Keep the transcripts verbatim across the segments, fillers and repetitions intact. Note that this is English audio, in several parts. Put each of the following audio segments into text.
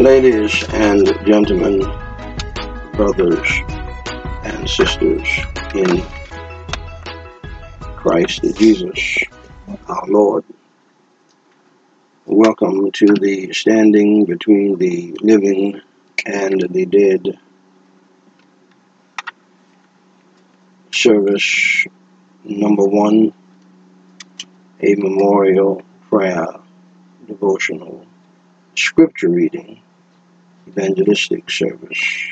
Ladies and gentlemen, brothers and sisters in Christ Jesus, our Lord, welcome to the Standing Between the Living and the Dead service number one, a memorial prayer, devotional, scripture reading, evangelistic service.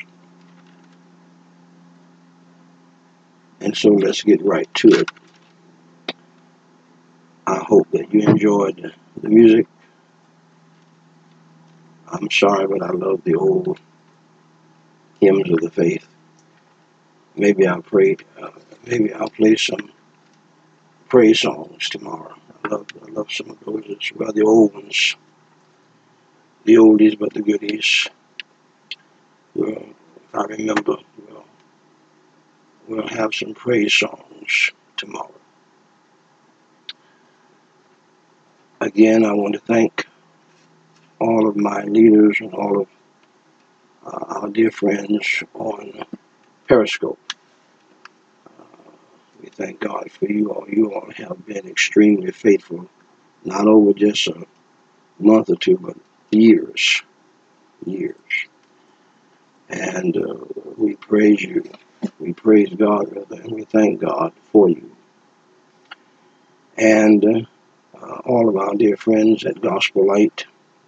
And so let's get right to it. I hope that you enjoyed the music. I'm sorry, but I love the old hymns of the faith. Maybe I'll pray. Uh, maybe I'll play some praise songs tomorrow. I love, I love some of those. It's well, the old ones, the oldies but the goodies. Well, if I remember, we'll, we'll have some praise songs tomorrow. Again, I want to thank all of my leaders and all of uh, our dear friends on Periscope. Uh, we thank God for you all. You all have been extremely faithful, not over just a month or two, but years, years. And uh, we praise you. We praise God, rather, and we thank God for you. And uh, all of our dear friends at Gospel Light,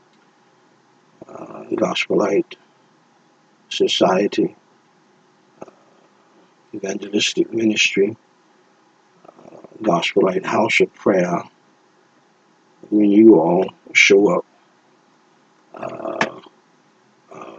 uh, Gospel Light Society, uh, Evangelistic Ministry, uh, Gospel Light House of Prayer. When you all show up, uh, uh,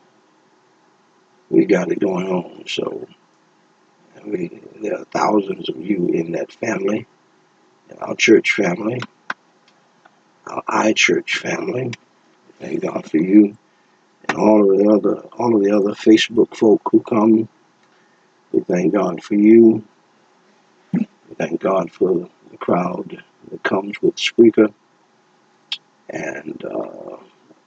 we got it going on. So we, there are thousands of you in that family, our church family, our iChurch family. Thank God for you. And all of the other, all of the other Facebook folk who come, we thank God for you. We thank God for the crowd that comes with Spreaker. And uh,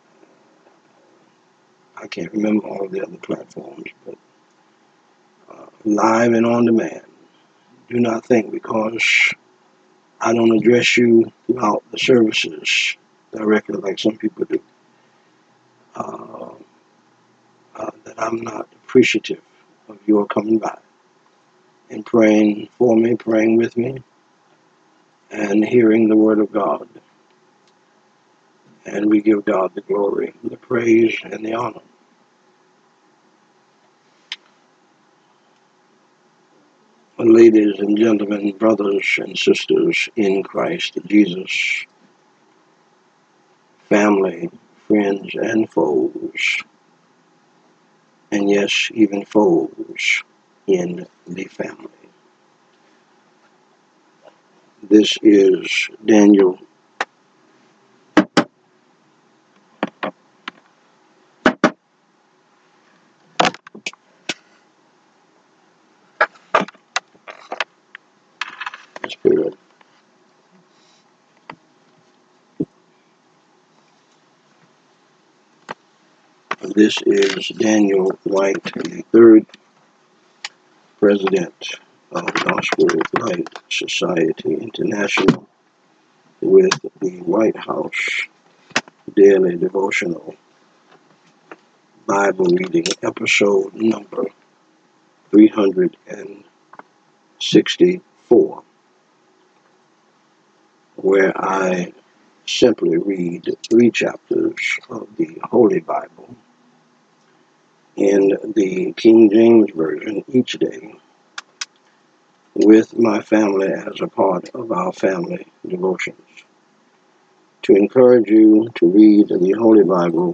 I can't remember all of the other platforms, but uh, live and on demand. Do not think because I don't address you throughout the services directly like some people do, uh, uh, that I'm not appreciative of your coming by and praying for me, praying with me, and hearing the word of God. And we give God the glory, the praise, and the honor. Ladies and gentlemen, brothers and sisters in Christ Jesus, family, friends, and foes, and yes, even foes in the family. This is Daniel Spirit. This is Daniel White, the third president of Gospel Light Society International, with the White House Daily Devotional Bible Reading Episode number three hundred sixty-four, where I simply read three chapters of the Holy Bible in the King James Version each day with my family as a part of our family devotions, to encourage you to read the Holy Bible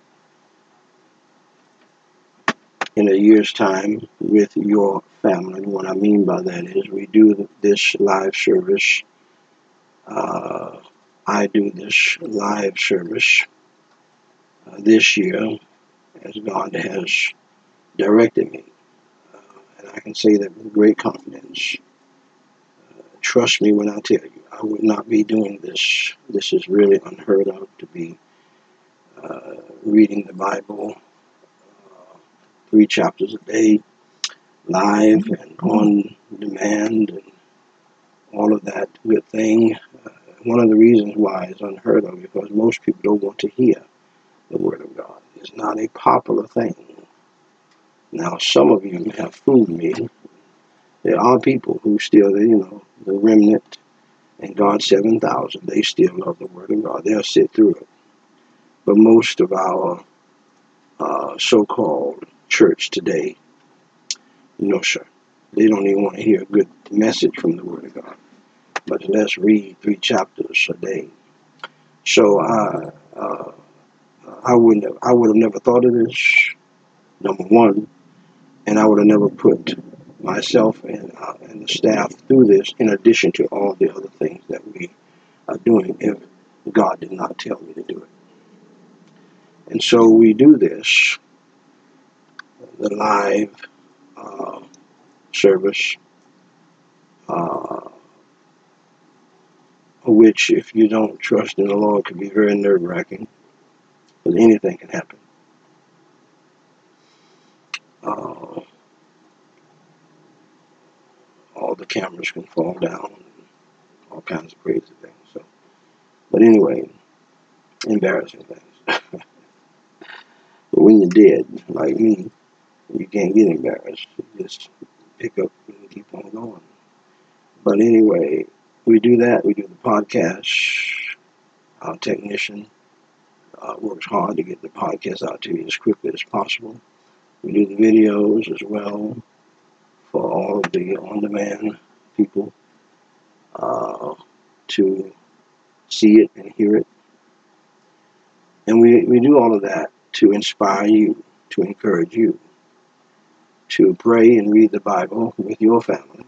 in a year's time with your family. And what I mean by that is we do this live service. Uh, I do this live service uh, this year as God has directed me. Uh, and I can say that with great confidence. Uh, trust me when I tell you, I would not be doing this. This is really unheard of, to be uh, reading the Bible, uh, three chapters a day, live and on demand, and all of that good thing. Uh, one of the reasons why it's unheard of because most people don't want to hear the Word of God. It's not a popular thing. Now, some of you have fooled me. There are people who still, you know, the remnant and God's seven thousand, they still love the Word of God. They'll sit through it. But most of our uh, so-called church today, no, sir. They don't even want to hear a good message from the Word of God. But let's read three chapters a day. So I, uh, I wouldn't have, I would have never thought of this, number one, and I would have never put myself and, uh, and the staff through this in addition to all the other things that we are doing if God did not tell me to do it. And so we do this, the live uh, service, uh, which if you don't trust in the Lord could be very nerve-wracking, because anything can happen. Uh, all the cameras can fall down, all kinds of crazy things. So, but anyway, embarrassing things. But when you're dead, like me, you can't get embarrassed. You just pick up and keep on going. But anyway, we do that. We do the podcast. Our technician uh, works hard to get the podcast out to you as quickly as possible. We do the videos as well for all of the on-demand people uh, to see it and hear it. And we, we do all of that to inspire you, to encourage you, to pray and read the Bible with your family.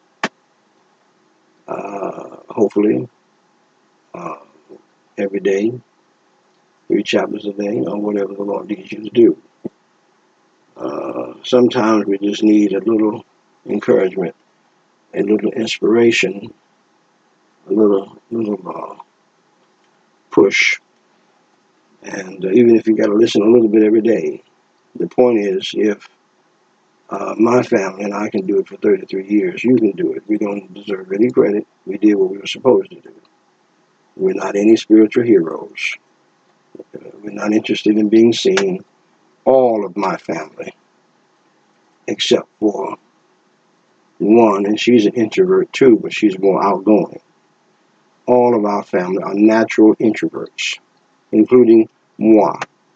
Uh, hopefully, uh, every day, three chapters a day, or whatever the Lord needs you to do. Uh, sometimes we just need a little encouragement, a little inspiration, a little little uh, push. And uh, even if you got to listen a little bit every day, the point is, if uh, my family and I can do it for thirty-three years, you can do it. We don't deserve any credit. We did what we were supposed to do. We're not any spiritual heroes. Uh, we're not interested in being seen. All of my family, except for one, and she's an introvert too, but she's more outgoing. All of our family are natural introverts, including moi.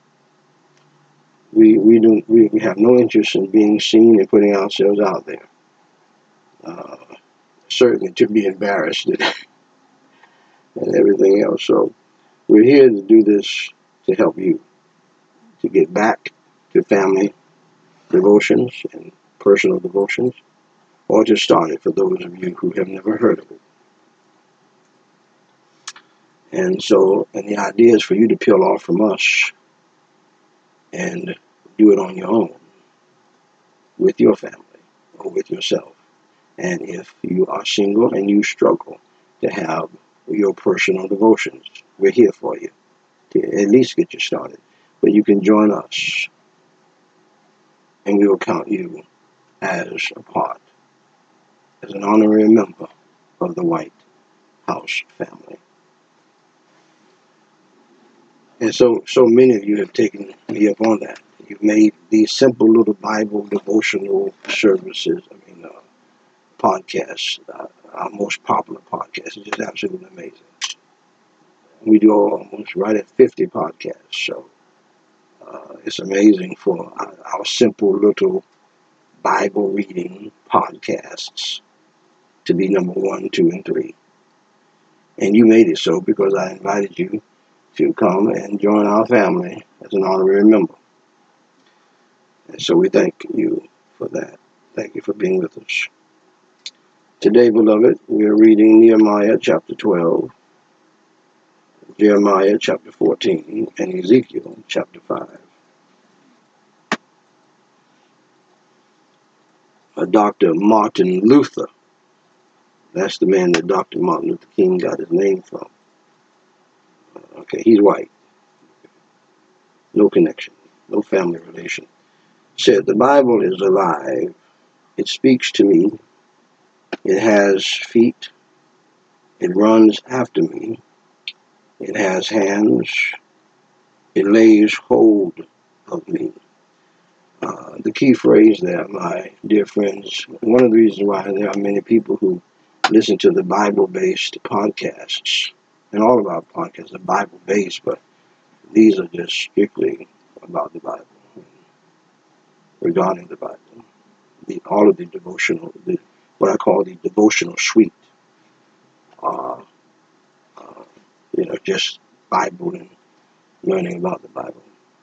We we don't we, we have no interest in being seen and putting ourselves out there. Uh, certainly to be embarrassed and, and everything else. So we're here to do this to help you to get back to family devotions and personal devotions, or to start it for those of you who have never heard of it. And so, and the idea is for you to peel off from us and do it on your own, with your family or with yourself. And if you are single and you struggle to have your personal devotions, we're here for you to at least get you started. But you can join us, and we will count you as a part, as an honorary member of the White House family. And so, so many of you have taken me up on that. You've made these simple little Bible devotional services, I mean, uh, podcasts, uh, our most popular podcast. It's just absolutely amazing. We do almost right at fifty podcasts, so uh, it's amazing for our, our simple little Bible reading podcasts to be number one, two, and three. And you made it so because I invited you to come and join our family as an honorary member. And so we thank you for that. Thank you for being with us. Today, beloved, we are reading Nehemiah chapter twelve, Jeremiah chapter fourteen, and Ezekiel chapter five. Uh, Doctor Martin Luther, that's the man that Doctor Martin Luther King got his name from. Uh, okay, he's white. no connection, no family relation. Said the Bible is alive. It speaks to me. It has feet. It runs after me. It has hands. It lays hold of me. Uh, the key phrase there, my dear friends, one of the reasons why there are many people who listen to the Bible-based podcasts, and all of our podcasts are Bible-based, but these are just strictly about the Bible, regarding the Bible. The, all of the devotional, the, what I call the devotional suite, uh, uh, you know, just Bible and learning about the Bible.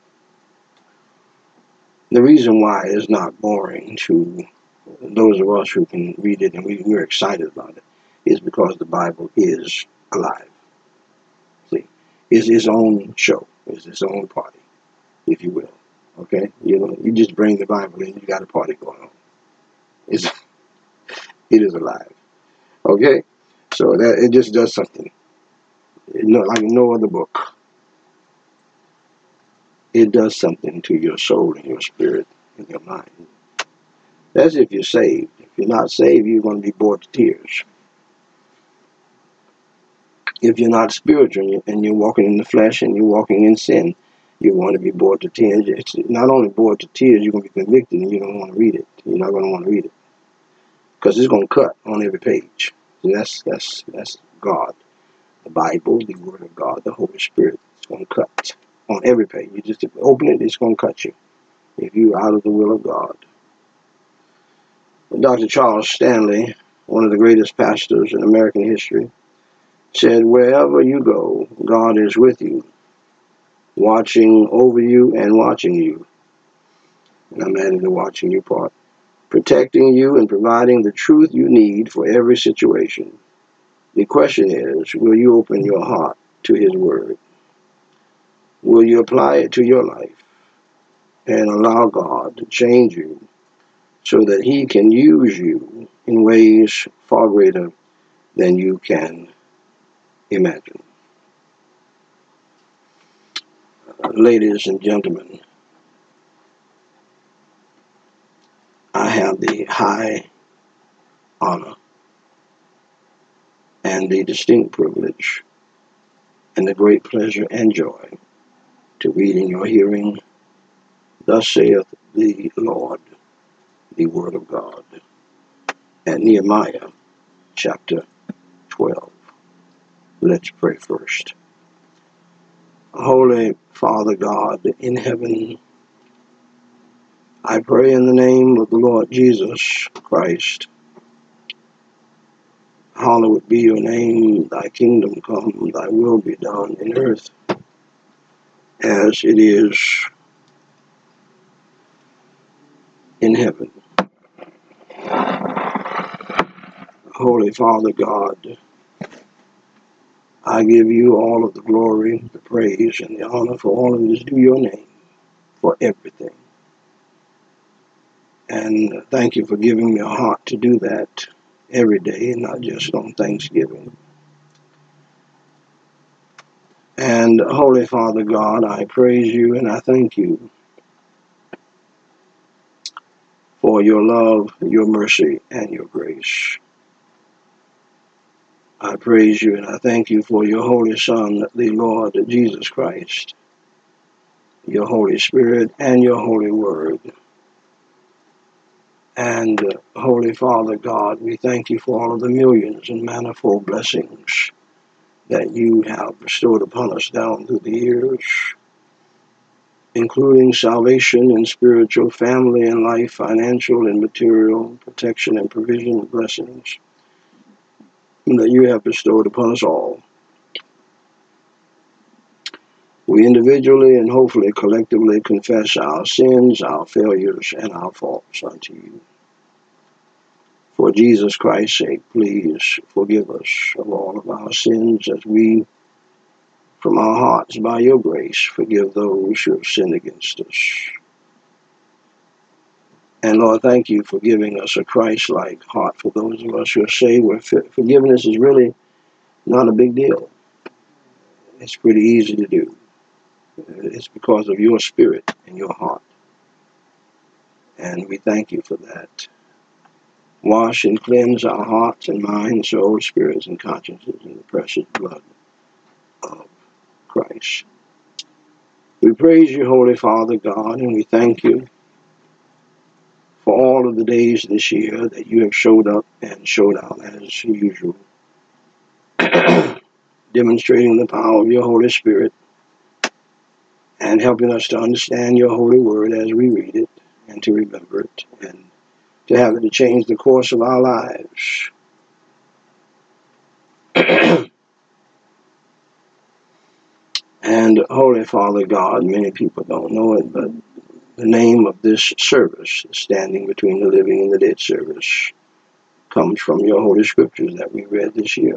The reason why it's not boring to those of us who can read it and we, we're excited about it is because the Bible is alive. See, it's its own show. It's its own party, if you will. Okay? You know, you just bring the Bible in, you got a party going on. It's, it is alive. Okay? So that it just does something. It, no, like no other book. It does something to your soul and your spirit and your mind. That's if you're saved. If you're not saved, you're going to be bored to tears. If you're not spiritual and you're walking in the flesh and you're walking in sin, you're going to be bored to tears. It's not only bored to tears, you're going to be convicted and you don't want to read it. You're not going to want to read it because it's going to cut on every page. And that's that's that's God, the Bible, the Word of God, the Holy Spirit. It's going to cut on every page. You just open it, it's going to cut you if you're out of the will of God. Doctor Charles Stanley, one of the greatest pastors in American history, said, wherever you go, God is with you, watching over you and watching you. And I'm adding the watching you part. Protecting you and providing the truth you need for every situation. The question is, will you open your heart to His Word? Will you apply it to your life and allow God to change you so that He can use you in ways far greater than you can imagine? Uh, ladies and gentlemen, I have the high honor and the distinct privilege and the great pleasure and joy to read in your hearing, thus saith the Lord, the Word of God, at Nehemiah chapter twelve. Let's pray first. Holy Father God in heaven, I pray in the name of the Lord Jesus Christ. Hallowed be your name, thy kingdom come, thy will be done in earth as it is in heaven. Holy Father God, I give you all of the glory, the praise, and the honor for all of it is due your name, for everything. And thank you for giving me a heart to do that every day, and not just on Thanksgiving. And Holy Father God, I praise you and I thank you for your love, your mercy, and your grace. I praise you and I thank you for your Holy Son, the Lord Jesus Christ, your Holy Spirit, and your Holy Word. And uh, Holy Father God, we thank you for all of the millions and manifold blessings that you have bestowed upon us down through the years, including salvation and spiritual, family and life, financial and material, protection and provision and blessings that you have bestowed upon us all. We individually and hopefully collectively confess our sins, our failures, and our faults unto you. For Jesus Christ's sake, please forgive us of all of our sins as we, from our hearts, by your grace, forgive those who have sinned against us. And Lord, thank you for giving us a Christ-like heart for those of us who are saved, where forgiveness is really not a big deal. It's pretty easy to do. It's because of your spirit and your heart. And we thank you for that. Wash and cleanse our hearts and minds, souls, spirits, and consciences in the precious blood of Christ. We praise you, Holy Father God, and we thank you for all of the days this year that you have showed up and showed out as usual, demonstrating the power of your Holy Spirit and helping us to understand your holy word as we read it and to remember it and to have it to change the course of our lives. And Holy Father God, many people don't know it, but the name of this service, Standing Between the Living and the Dead service, comes from your Holy Scriptures that we read this year.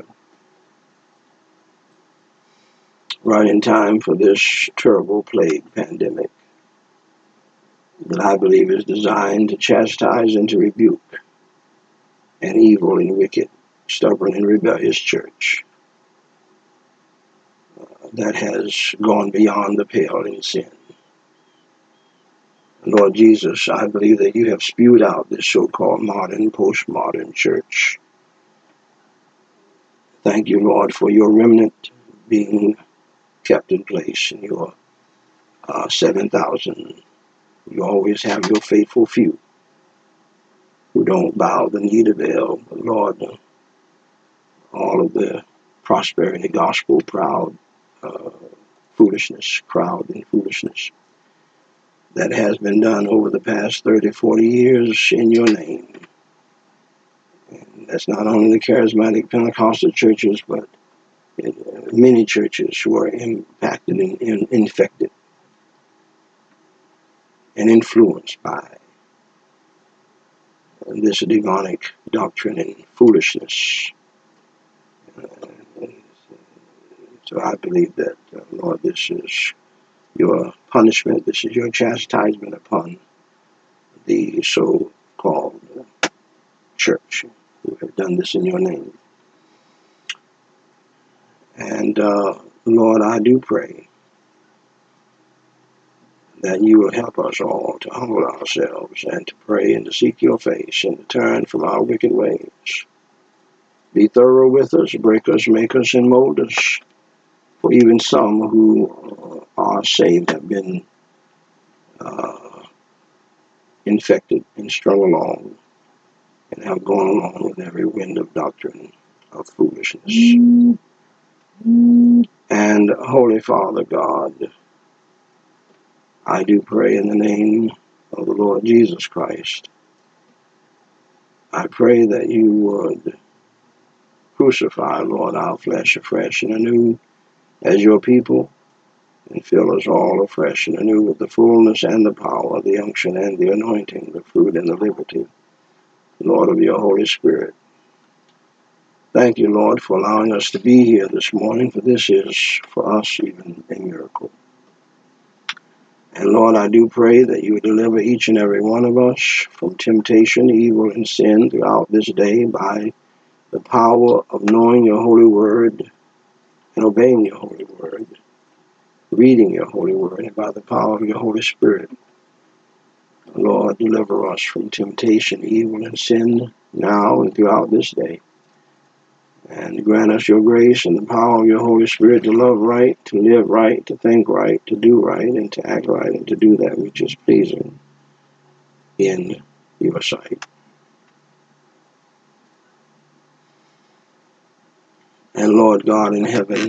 Right in time for this terrible plague pandemic that I believe is designed to chastise and to rebuke an evil and wicked, stubborn and rebellious church uh, that has gone beyond the pale in sin. Lord Jesus, I believe that you have spewed out this so-called modern, postmodern church. Thank you, Lord, for your remnant being kept in place in your uh, seven thousand. You always have your faithful few who don't bow the knee to Baal. But Lord, all of the prosperity gospel proud uh, foolishness, crowd and foolishness that has been done over the past thirty, forty years in your name. And that's not only the charismatic Pentecostal churches, but in, uh, many churches who are impacted and, and infected and influenced by this demonic doctrine and foolishness. Uh, so I believe that, uh, Lord, this is your punishment, this is your chastisement upon the so-called church who have done this in your name. And uh, Lord, I do pray that you will help us all to humble ourselves and to pray and to seek your face and to turn from our wicked ways. Be thorough with us, break us, make us, and mold us. For even some who uh, are saved have been uh, infected and strung along and have gone along with every wind of doctrine of foolishness. Mm-hmm. And Holy Father God, I do pray in the name of the Lord Jesus Christ. I pray that you would crucify, Lord, our flesh afresh and anew as your people, and fill us all afresh and anew with the fullness and the power, the unction and the anointing, the fruit and the liberty, Lord, of your Holy Spirit. Thank you, Lord, for allowing us to be here this morning, for this is, for us, even a miracle. And Lord, I do pray that you would deliver each and every one of us from temptation, evil, and sin throughout this day by the power of knowing your holy word and obeying your holy word, reading your holy word, and by the power of your Holy Spirit. Lord, deliver us from temptation, evil, and sin now and throughout this day. And grant us your grace and the power of your Holy Spirit to love right, to live right, to think right, to do right, and to act right, and to do that which is pleasing in your sight. And Lord God in heaven,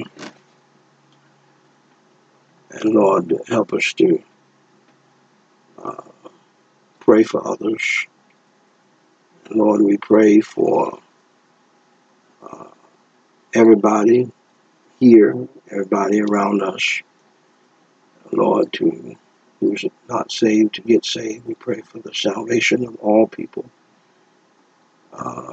and Lord, help us to uh, pray for others. And Lord, we pray for uh, everybody here, everybody around us, Lord, to who's not saved to get saved. We pray for the salvation of all people uh,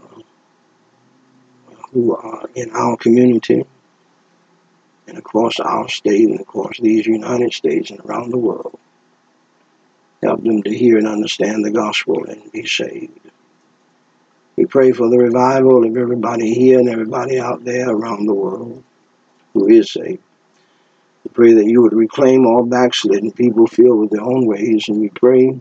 who are in our community and across our state and across these United States and around the world. Help them to hear and understand the gospel and be saved. We pray for the revival of everybody here and everybody out there around the world who is saved. pray that you would reclaim all backslidden people filled with their own ways. And we pray,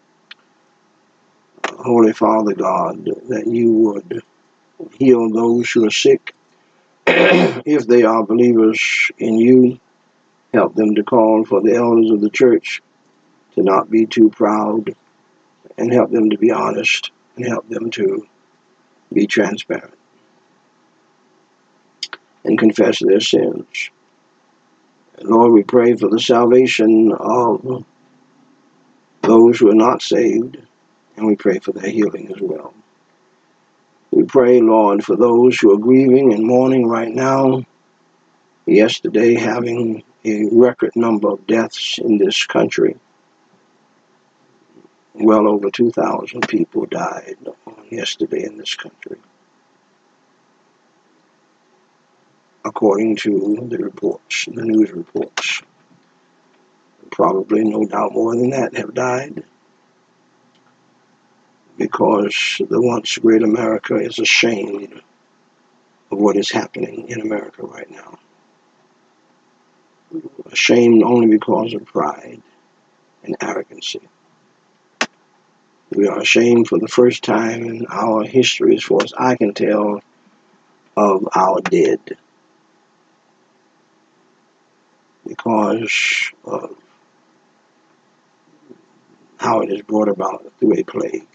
uh, Holy Father God, that you would heal those who are sick. If they are believers in you, help them to call for the elders of the church to not be too proud, and help them to be honest, and help them to be transparent and confess their sins. And Lord, we pray for the salvation of those who are not saved, and we pray for their healing as well. We pray, Lord, for those who are grieving and mourning right now. Yesterday, having a record number of deaths in this country. Well over two thousand people died on yesterday in this country, according to the reports, the news reports. Probably, no doubt, more than that have died, because the once great America is ashamed of what is happening in America right now. Ashamed only because of pride and arrogancy. We are ashamed for the first time in our history, as far as I can tell, of our dead, because of how it is brought about through a plague.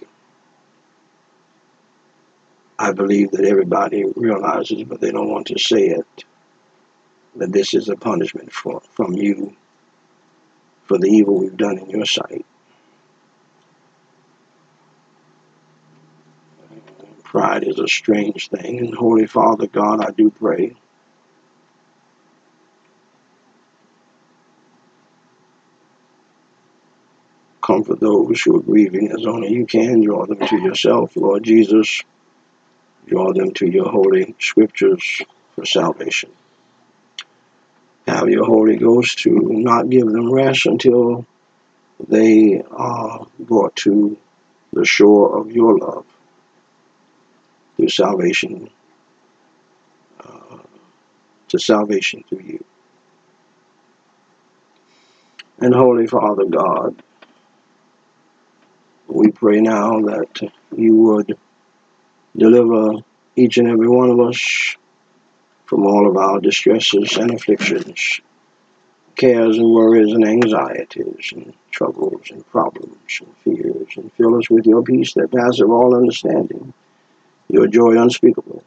I believe that everybody realizes, but they don't want to say it, that this is a punishment for, from you for the evil we've done in your sight. Pride is a strange thing, and Holy Father God, I do pray comfort those who are grieving as only you can. Draw them to yourself, Lord Jesus. Draw them to your holy scriptures for salvation. Have your Holy Ghost to not give them rest until they are brought to the shore of your love through salvation, uh, to salvation through you. And Holy Father God, we pray now that you would deliver each and every one of us from all of our distresses and afflictions, cares and worries and anxieties and troubles and problems and fears, and fill us with your peace that passeth all understanding, your joy unspeakable.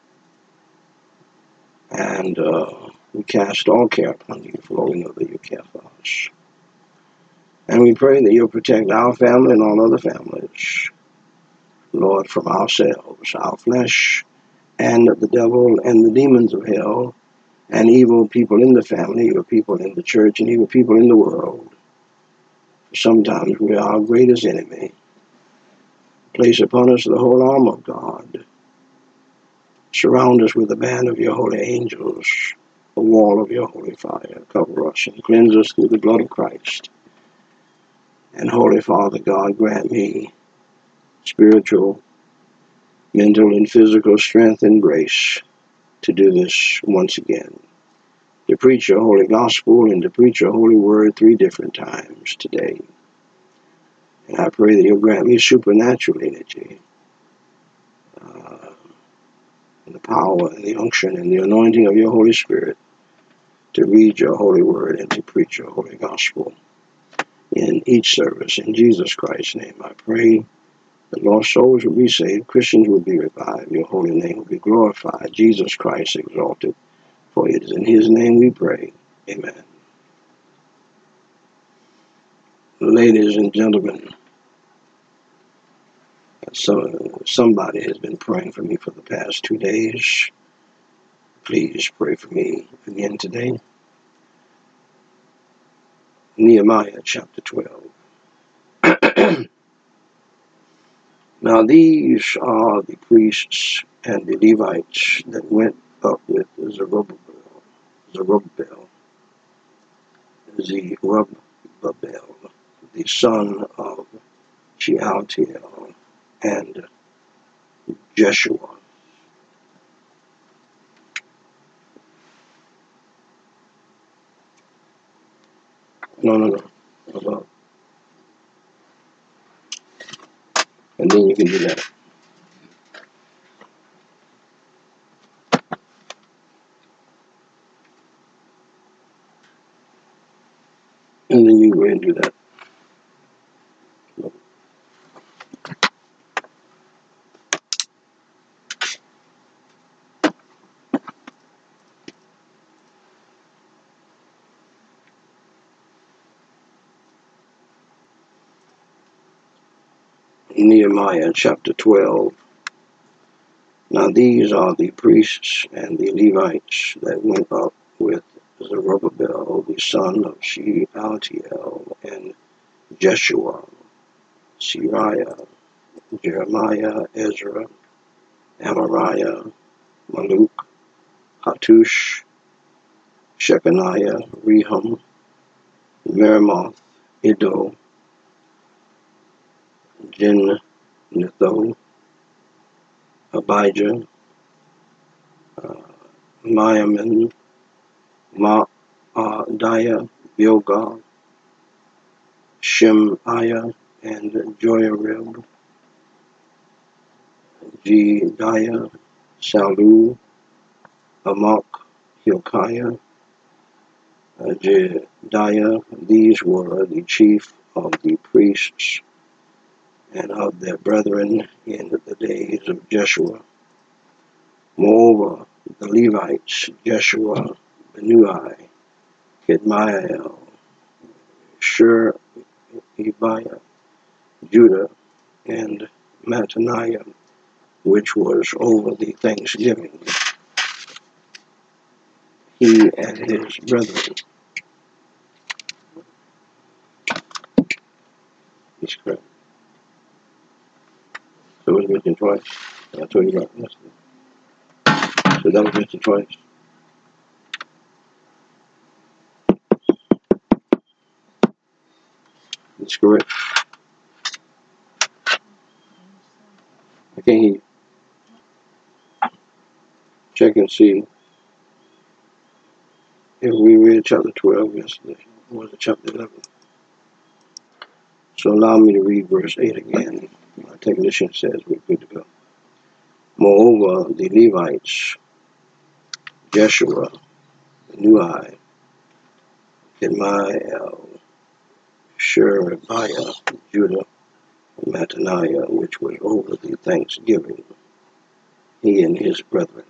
And uh, we cast all care upon you, for we know that you care for us. And we pray that you'll protect our family and all other families, Lord, from ourselves, our flesh, and the devil and the demons of hell, and evil people in the family, evil people in the church, and evil people in the world. Sometimes we are our greatest enemy. Place upon us the whole armor of God. Surround us with a band of your holy angels, a wall of your holy fire. Cover us and cleanse us through the blood of Christ. And Holy Father God, grant me spiritual, mental, and physical strength and grace to do this once again. To preach your holy gospel and to preach your holy word three different times today. And I pray that you'll grant me supernatural energy, uh, and the power and the unction and the anointing of your Holy Spirit to read your holy word and to preach your holy gospel in each service. In Jesus Christ's name I pray that lost souls will be saved, Christians will be revived, your holy name will be glorified, Jesus Christ exalted. For it is in his name we pray. Amen. Ladies and gentlemen, so, somebody has been praying for me for the past two days. Please pray for me again today. Nehemiah chapter twelve. Now these are the priests and the Levites that went up with Zerubbabel, Zerubbabel, Zerubbabel, the son of Shealtiel, and Jeshua. No, no, no. Above. And then you can do that. And then you go ahead and do that. Nehemiah chapter twelve. Now these are the priests and the Levites that went up with Zerubbabel, the son of Shealtiel, and Jeshua, Sariah, Jeremiah, Ezra, Amariah, Maluk, Hattush, Shechaniah, Rehum, Meremoth, Iddo, Ginnetho, Abijah, uh, Miamin, Maadiah, Bilgah, Shemaiah, and Joyarib, Jediah, Salu, Amok, Hilkiah, uh, Jediah. These were the chief of the priests and of their brethren in the days of Jeshua. Moreover, the Levites, Jeshua, Benui, Kedmiel, Sherebiah, Judah, and Mattaniah, which was over the thanksgiving, he and his brethren. He's correct. So it was mentioned twice. I told you about yesterday. So that was mentioned twice. It's correct. I can't hear you. Check and see if we read chapter twelve yesterday. Or was it chapter eleven? So allow me to read verse eight again. My technician says we're good to go. Moreover, the Levites, Jeshua, Benui, Kedmiel, Sherebiah, Judah, and Mattaniah, which was over the thanksgiving, he and his brethren.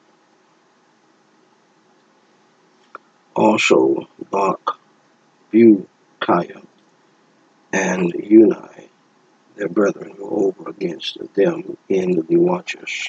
Also Bach, Bukiah, and Uni, their brethren, were over against them in the watches.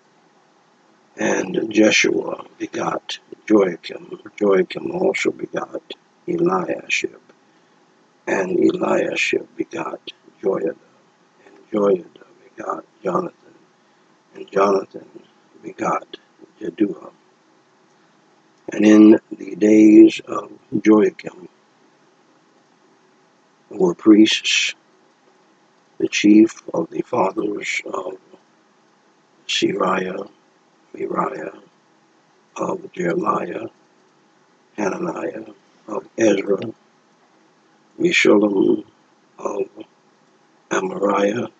And Jeshua begot Joachim. Joachim also begot Eliashib. And Eliashib begot Joiada. And Joiada begot Jonathan. And Jonathan begot Jaddua. And in the days of Joachim were priests, the chief of the fathers of Sariah, Meriah, of Jeremiah, Hananiah, of Ezra, Meshullam, of Amariah,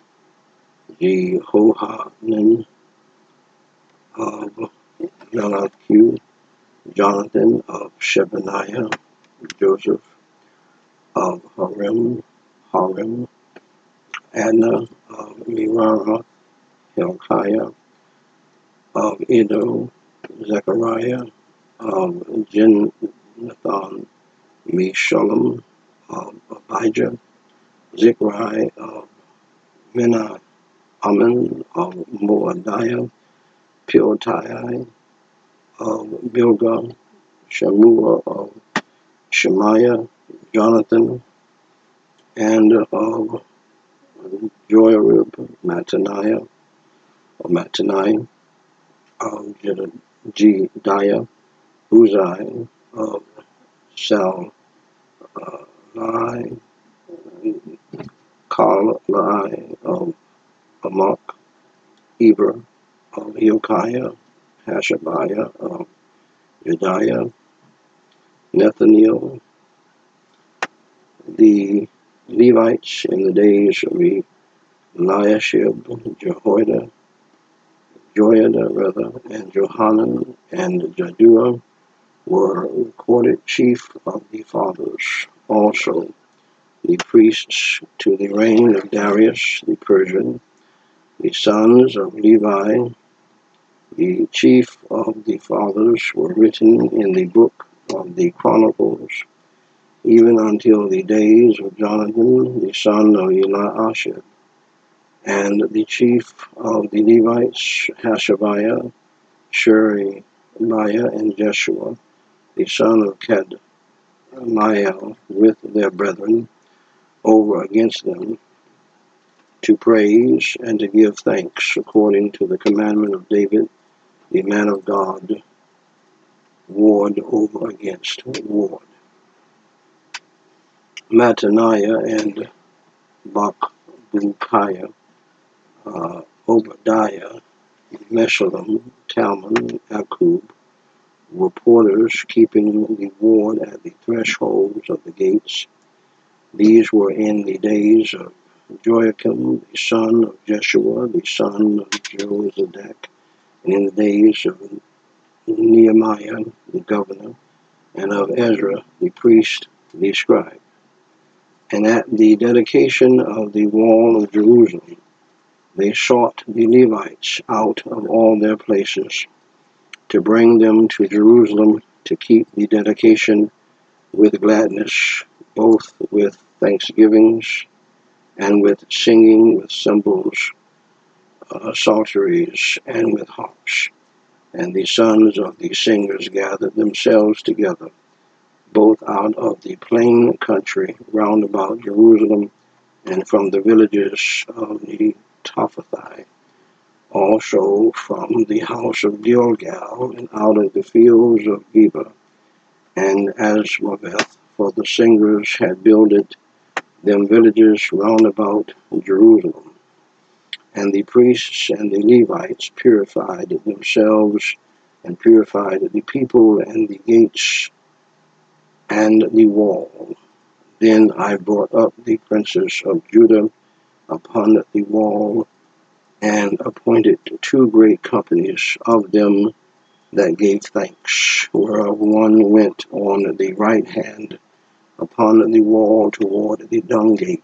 Jehohanan, of Jonathan, Jonathan of Shebaniah, Joseph of Harim, Harim, Anna of Merara, Hilkiah of Iddo, Zechariah of Ginnethan, Meshullam of Abijah, Zikri of Menah, Ammon of Moadiah, Piltai of Bilgah, Shamua of Shemaiah, Jonathan, and of Joyarib, Mattaniah, or Mattaniah, of Jediah, Uzai, of Salai, Kalai, of Amok, Eber, of Hilkiah, Hashabiah, of Jediah, Nathaniel, the Levites in the days of Eliashib, Jehoiada, Joiada rather, and Johanan and Jaddua were recorded chief of the fathers. Also, the priests to the reign of Darius the Persian, the sons of Levi, the chief of the fathers, were written in the book of the Chronicles, even until the days of Jonathan the son of Eliashib, and the chief of the Levites, Hashabiah, Sheriah, and Jeshua, the son of Kadmiel, with their brethren, over against them, to praise and to give thanks, according to the commandment of David, the man of God, warred over against ward. Mattaniah and Bakbukiah, uh, Obadiah, Meshullam, Talmon, Akub, were porters keeping the ward at the thresholds of the gates. These were in the days of Joachim, the son of Jeshua, the son of Jozadak, and in the days of Nehemiah, the governor, and of Ezra, the priest, the scribe. And at the dedication of the wall of Jerusalem, they sought the Levites out of all their places to bring them to Jerusalem to keep the dedication with gladness, both with thanksgivings and with singing with cymbals, uh, psalteries, and with harps. And the sons of the singers gathered themselves together, both out of the plain country round about Jerusalem, and from the villages of the Tophathi, also from the house of Gilgal, and out of the fields of Geba and Azmaveth, for the singers had builded them villages round about Jerusalem. And the priests and the Levites purified themselves, and purified the people and the gates and the wall. Then I brought up the princes of Judah upon the wall, and appointed two great companies of them that gave thanks, whereof one went on the right hand upon the wall toward the dung gate.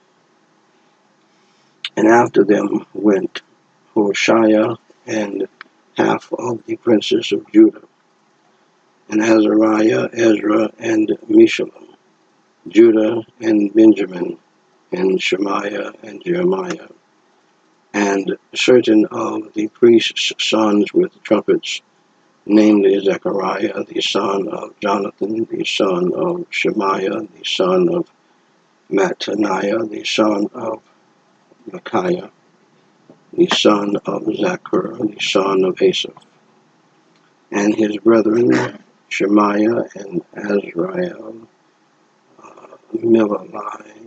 And after them went Hoshea and half of the princes of Judah, and Azariah, Ezra, and Meshullam, Judah and Benjamin, and Shemaiah and Jeremiah, and certain of the priests' sons with trumpets, namely Zechariah the son of Jonathan, the son of Shemaiah, the son of Mattaniah, the son of Micaiah, the son of Zachar, the son of Asaph, and his brethren Shemaiah and Azrael, uh, Milalai,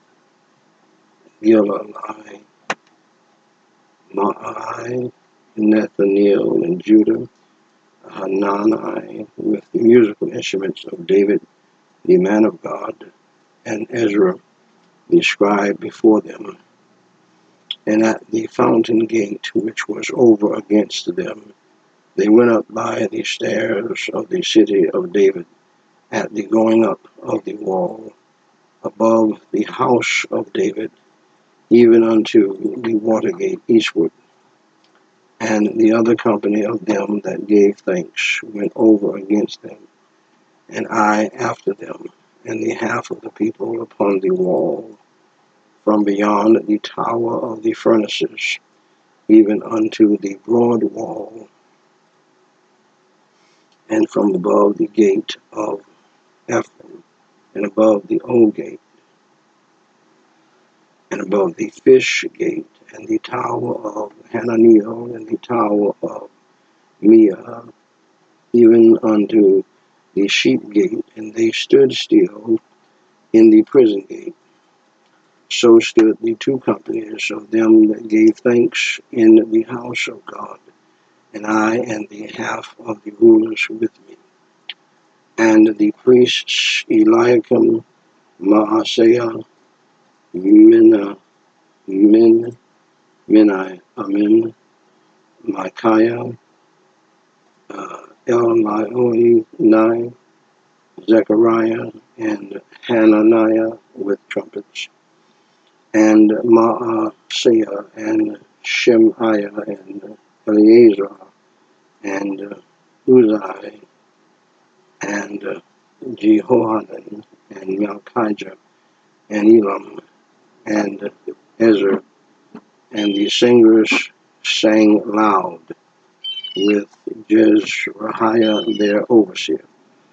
Gilalai, Maai, Nathaniel, and Judah, Hanani, with the musical instruments of David, the man of God, and Ezra, the scribe, before them. And at the fountain gate, which was over against them, they went up by the stairs of the city of David, at the going up of the wall, above the house of David, even unto the water gate eastward. And the other company of them that gave thanks went over against them, and I after them, and the half of the people upon the wall, from beyond the tower of the furnaces, even unto the broad wall, and from above the gate of Ephraim, and above the old gate, and above the fish gate, and the tower of Hananiel, and the tower of Meah, even unto the sheep gate, and they stood still in the prison gate. So stood the two companies of them that gave thanks in the house of God, and I and the half of the rulers with me. And the priests Eliakim, Maaseiah, Minna, Min, Minai, Amin, Micaiah, uh, Elionai, Zechariah, and Hananiah with trumpets, and Maaseiah, and Shemaiah, and Eleazar, and uh, Uzai, and uh, Jehohanan, and Malchijah, and Elam, and Ezra, and the singers sang loud with Jezreiah their overseer.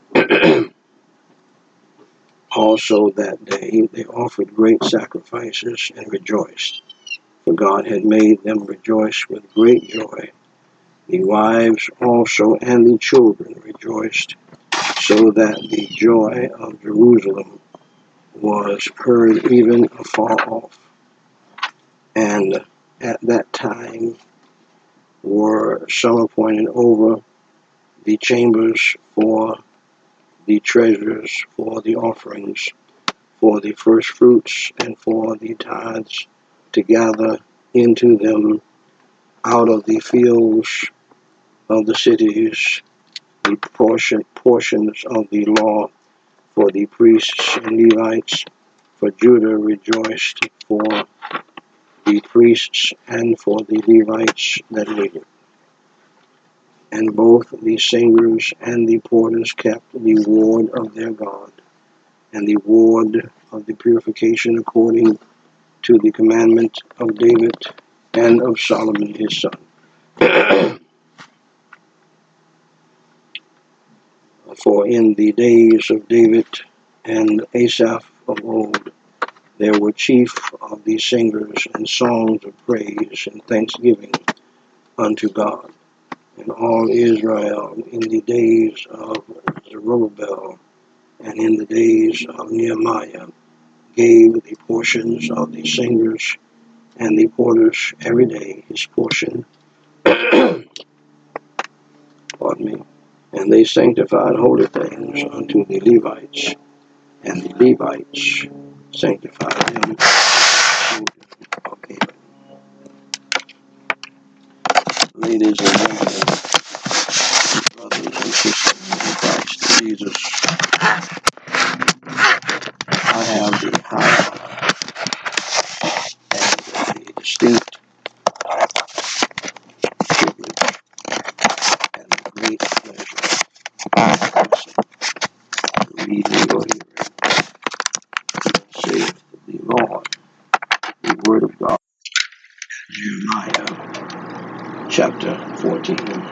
Also that day they offered great sacrifices and rejoiced, for God had made them rejoice with great joy. The wives also and the children rejoiced, so that the joy of Jerusalem was heard even afar off. And at that time were some appointed over the chambers for the treasures, for the offerings, for the first fruits, and for the tithes, to gather into them out of the fields of the cities the portion, portions of the law for the priests and Levites. For Judah rejoiced for the priests and for the Levites that waited. And both the singers and the porters kept the ward of their God, and the ward of the purification according to the commandment of David and of Solomon his son. For in the days of David and Asaph of old, there were chief of the singers and songs of praise and thanksgiving unto God. And all Israel in the days of Zerubbabel and in the days of Nehemiah gave the portions of the singers and the porters every day his portion. Pardon me. And they sanctified holy things unto the Levites, and the Levites sanctified them of Aaron. Ladies and gentlemen, brothers and sisters in Christ Jesus, I have the high honor and the distinct privilege and the great pleasure to read in your hearing, saith the Lord, the word of God, Jeremiah chapter fourteen.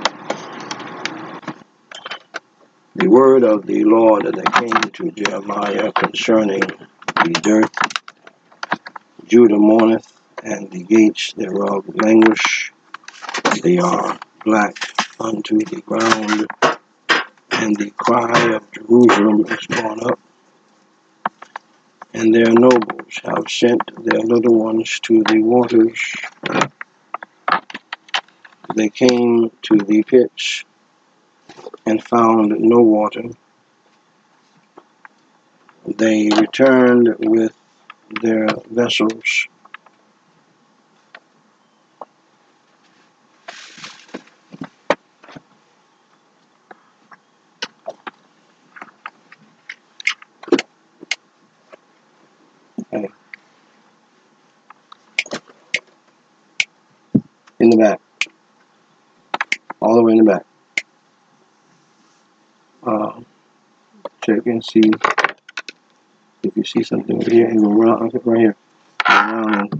The word of the Lord that came to Jeremiah concerning the dirt. Judah mourneth, and the gates thereof languish. They are black unto the ground, and the cry of Jerusalem is gone up. And their nobles have sent their little ones to the waters. They came to the pits and found no water. They returned with their vessels. Okay. In the back. All the way in the back. Uh, check and see if you see something over here and go around, okay, right here. Go around.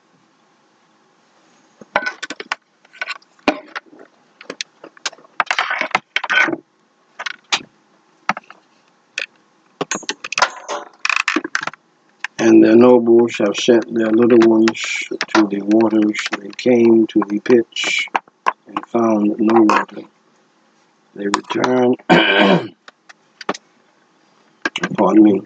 And their nobles have sent their little ones to the waters. They came to the pits and found no water. They returned, pardon me,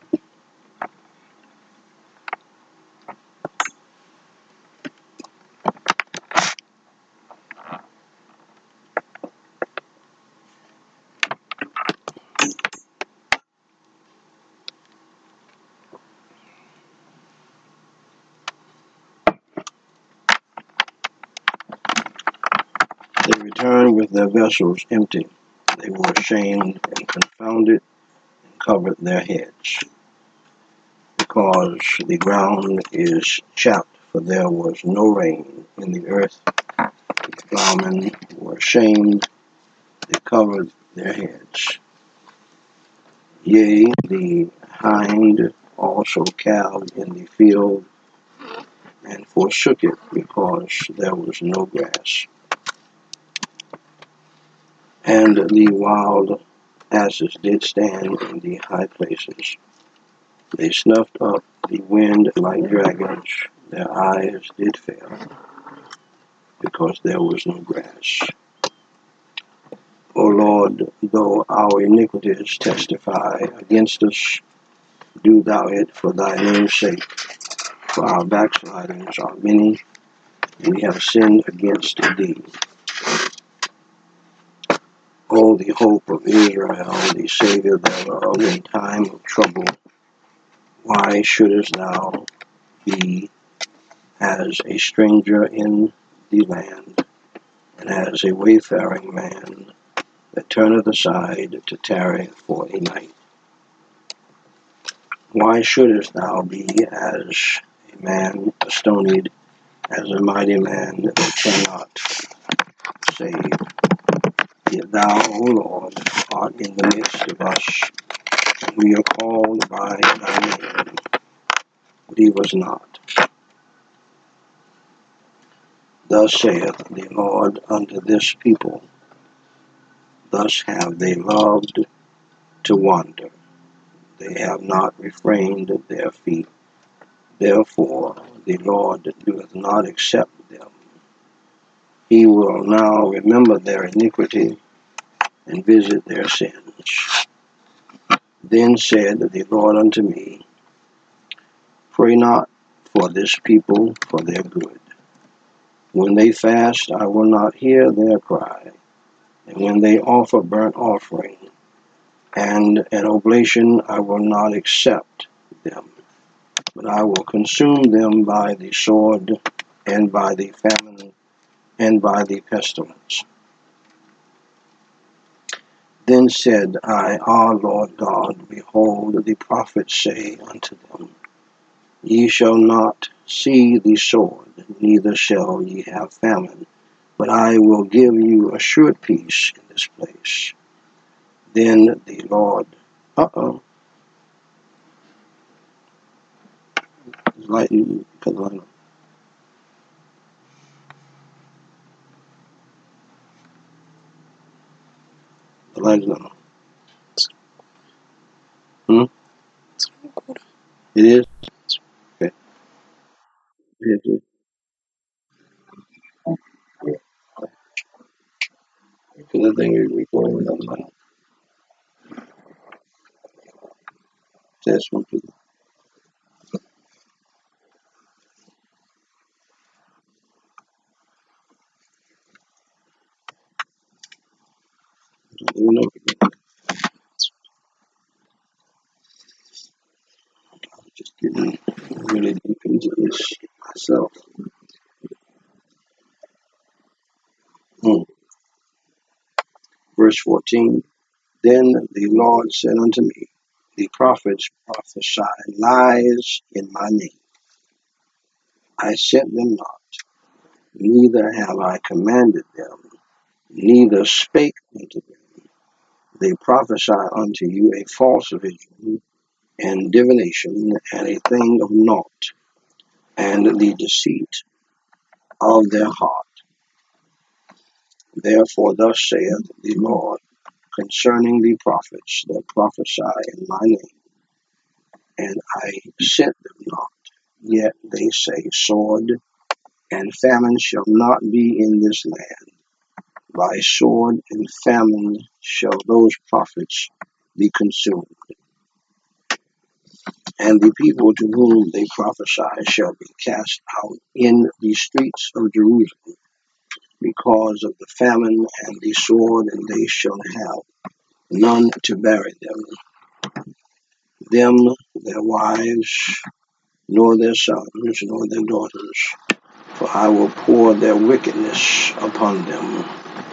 They returned with their vessels empty. They were ashamed and confounded and covered their heads, because the ground is chapped, for there was no rain in the earth. The plowmen were ashamed, they covered their heads. Yea, the hind also calved in the field and forsook it, because there was no grass. And the wild asses did stand in the high places. They snuffed up the wind like dragons. Their eyes did fail, because there was no grass. O Lord, though our iniquities testify against us, do thou it for thy name's sake. For our backslidings are many, we have sinned against thee. O the hope of Israel, the Savior thereof in time of trouble, why shouldest thou be as a stranger in the land, and as a wayfaring man that turneth aside to tarry for a night? Why shouldest thou be as a man astonied, as a mighty man that cannot save? Yet thou, O Lord, art in the midst of us, and we are called by thy name. But he was not. Thus saith the Lord unto this people, thus have they loved to wander. They have not refrained their feet. Therefore the Lord doeth not accept them. He will now remember their iniquity and visit their sins. Then said the Lord unto me, pray not for this people for their good. When they fast, I will not hear their cry. And when they offer burnt offering and an oblation, I will not accept them. But I will consume them by the sword, and by the famine, and by the pestilence. Then said I, Ah, Lord God, behold, the prophets say unto them, ye shall not see the sword, neither shall ye have famine, but I will give you assured peace in this place. Then the Lord, uh-oh, it's like you, because the light's not on. Hmm? It is? Okay. It is. Because I think we're recording on my test one, two. You know, just getting really deep into this myself. Hmm. Verse fourteen. Then the Lord said unto me, the prophets prophesy lies in my name. I sent them not, neither have I commanded them, neither spake unto them. They prophesy unto you a false vision, and divination, and a thing of naught, and the deceit of their heart. Therefore thus saith the Lord concerning the prophets that prophesy in my name, and I sent them not, yet they say, sword and famine shall not be in this land. By sword and famine shall those prophets be consumed. And the people to whom they prophesy shall be cast out in the streets of Jerusalem because of the famine and the sword, and they shall have none to bury them. Them, their wives, nor their sons, nor their daughters, for I will pour their wickedness upon them.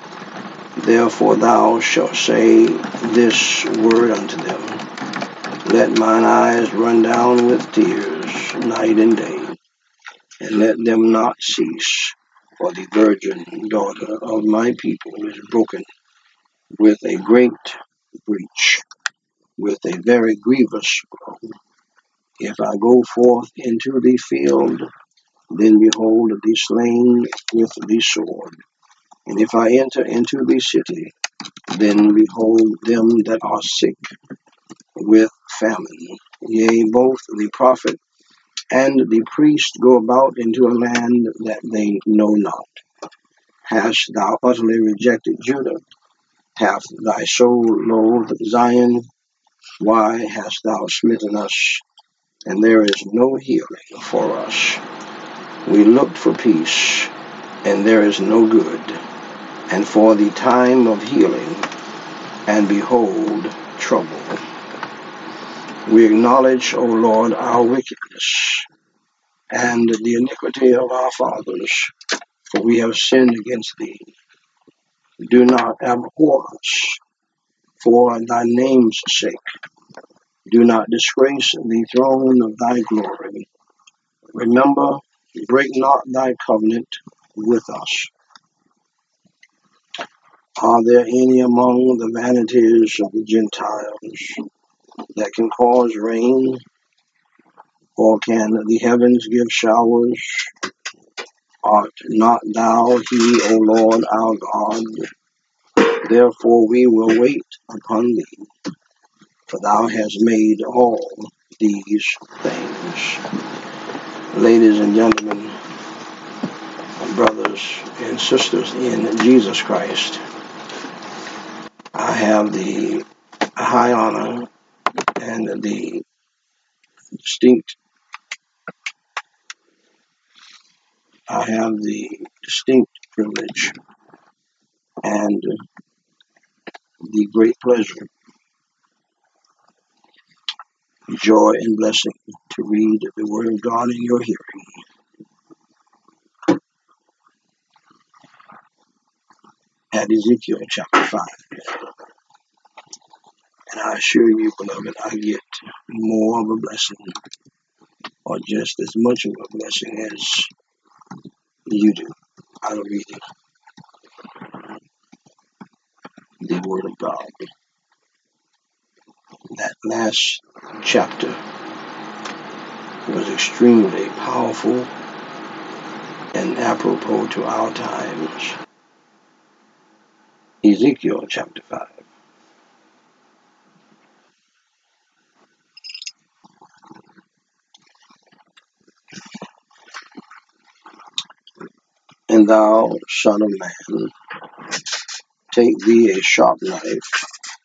Therefore thou shalt say this word unto them, Let mine eyes run down with tears night and day, and let them not cease. For the virgin daughter of my people is broken with a great breach, with a very grievous blow. If I go forth into the field, then behold the slain with the sword. And if I enter into the city, then behold them that are sick with famine. Yea, both the prophet and the priest go about into a land that they know not. Hast thou utterly rejected Judah? Hath thy soul loathed Zion? Why hast thou smitten us, and there is no healing for us? We looked for peace, and there is no good, and for the time of healing, and behold, trouble. We acknowledge, O Lord, our wickedness, and the iniquity of our fathers, for we have sinned against thee. Do not abhor us, for thy name's sake. Do not disgrace the throne of thy glory. Remember, break not thy covenant with us. Are there any among the vanities of the Gentiles that can cause rain, or can the heavens give showers? Art not thou he, O Lord our God? Therefore we will wait upon thee, for thou hast made all these things. Ladies and gentlemen, brothers and sisters in Jesus Christ, I have the high honor and the distinct I have the distinct privilege and the great pleasure, joy, and blessing to read the Word of God in your hearing. At Ezekiel chapter five. And I assure you, beloved, I get more of a blessing, or just as much of a blessing as you do, out of reading the Word of God. That last chapter was extremely powerful and apropos to our times. Ezekiel chapter five. And thou, son of man, take thee a sharp knife,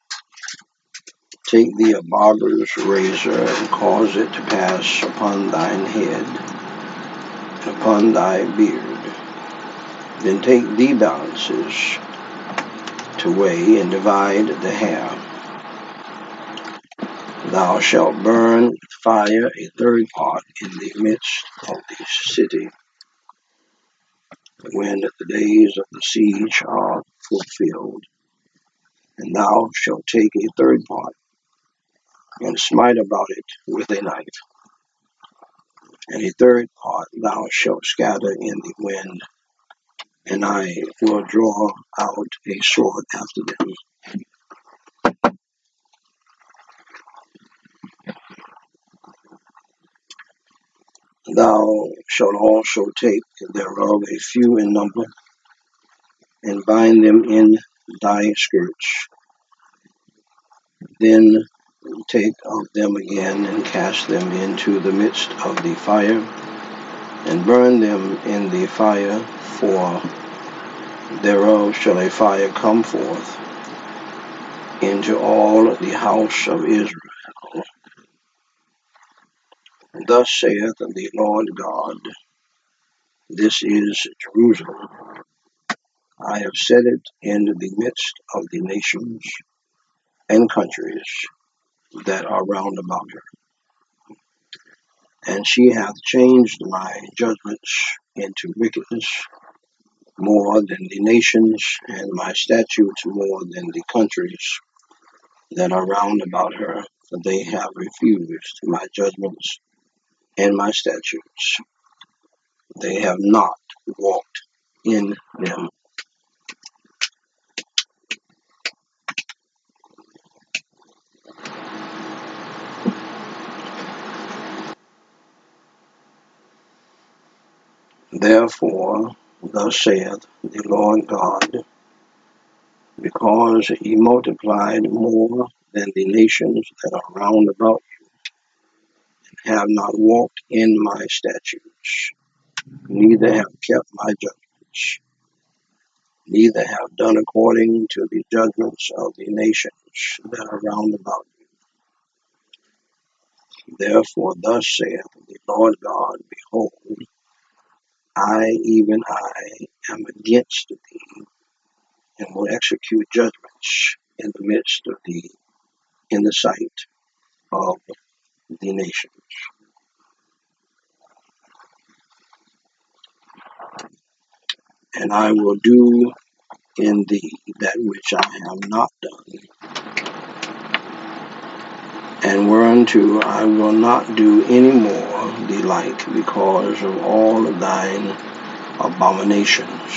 take thee a barber's razor, and cause it to pass upon thine head, and upon thy beard. Then take thee balances to weigh and divide the hair. Thou shalt burn with fire a third part in the midst of the city, when the days of the siege are fulfilled. And thou shalt take a third part, and smite about it with a knife. And a third part thou shalt scatter in the wind, and I will draw out a sword after them. Thou shalt also take thereof a few in number, and bind them in thy skirts. Then take of them again, and cast them into the midst of the fire, and burn them in the fire, for thereof shall a fire come forth into all the house of Israel. Thus saith the Lord God, this is Jerusalem. I have set it in the midst of the nations and countries that are round about her. And she hath changed my judgments into wickedness, more than the nations, and my statutes more than the countries that are round about her, for they have refused my judgments and my statutes. They have not walked in them. Therefore, thus saith the Lord God, because ye multiplied more than the nations that are round about you, and have not walked in my statutes, neither have kept my judgments, neither have done according to the judgments of the nations that are round about you. Therefore, thus saith the Lord God, behold, I, even I, am against thee, and will execute judgments in the midst of thee, in the sight of the nations. And I will do in thee that which I have not done, and whereunto I will not do any more the like, because of all of thine abominations.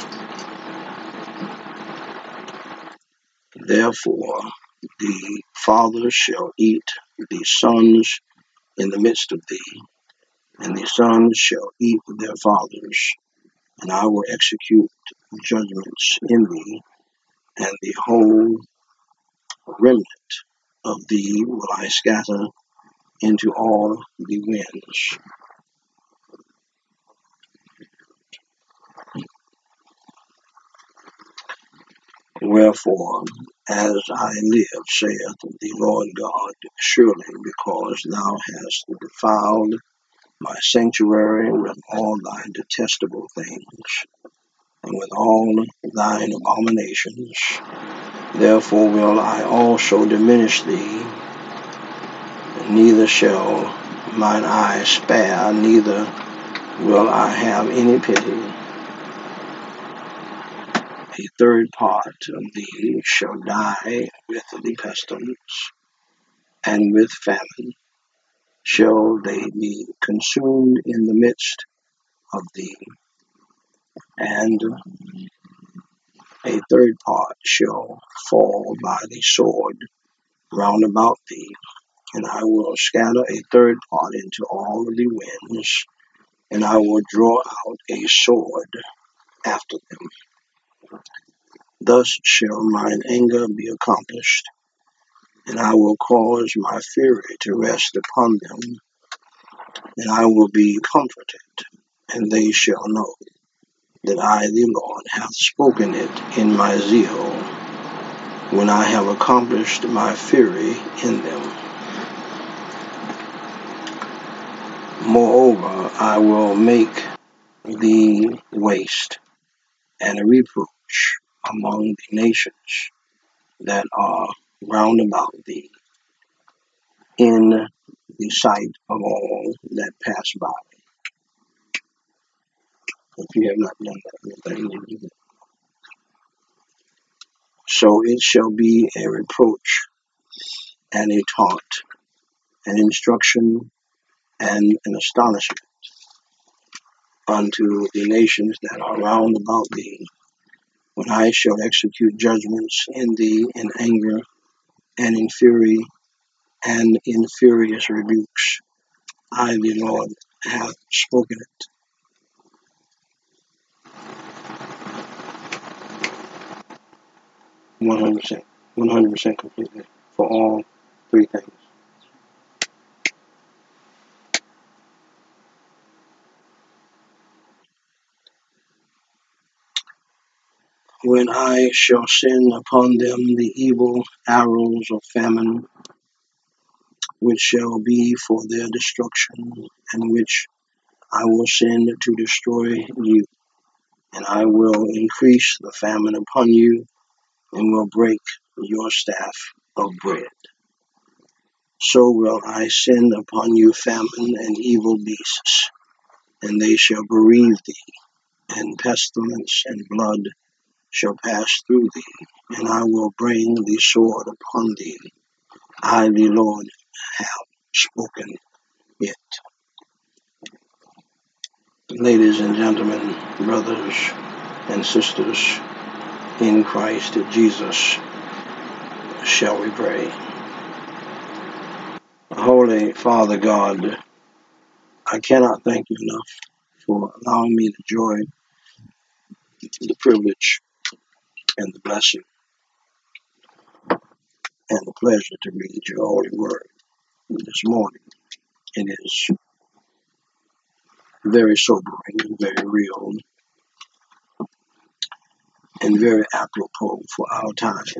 Therefore the fathers shall eat the sons in the midst of thee, and the sons shall eat their fathers, and I will execute judgments in thee, and the whole remnant of thee will I scatter into all the winds. Wherefore, as I live, saith the Lord God, surely because thou hast defiled my sanctuary with all thy detestable things, and with all thine abominations, therefore will I also diminish thee, neither shall mine eye spare, neither will I have any pity. A third part of thee shall die with the pestilence, and with famine shall they be consumed in the midst of thee, and a third part shall fall by the sword round about thee, and I will scatter a third part into all the winds, and I will draw out a sword after them. Thus shall mine anger be accomplished, and I will cause my fury to rest upon them, and I will be comforted, and they shall know that I, the Lord, hath spoken it in my zeal, when I have accomplished my fury in them. Moreover, I will make thee waste and a reproach among the nations that are round about thee, in the sight of all that pass by. If you have not done that, you need to do it. So it shall be a reproach and a taunt, an instruction and an astonishment unto the nations that are round about thee, when I shall execute judgments in thee in anger and in fury and in furious rebukes. I, the Lord, have spoken it. one hundred percent. one hundred percent completely. For all three things. When I shall send upon them the evil arrows of famine, which shall be for their destruction, and which I will send to destroy you, and I will increase the famine upon you, and will break your staff of bread. So will I send upon you famine and evil beasts, and they shall bereave thee, and pestilence and blood shall pass through thee, and I will bring the sword upon thee. I, the Lord, have spoken it. Ladies and gentlemen, brothers and sisters, in Christ Jesus, shall we pray. Holy Father God, I cannot thank you enough for allowing me the joy, the privilege, and the blessing, and the pleasure to read your holy word this morning. It is very sobering and very real and very apropos for our times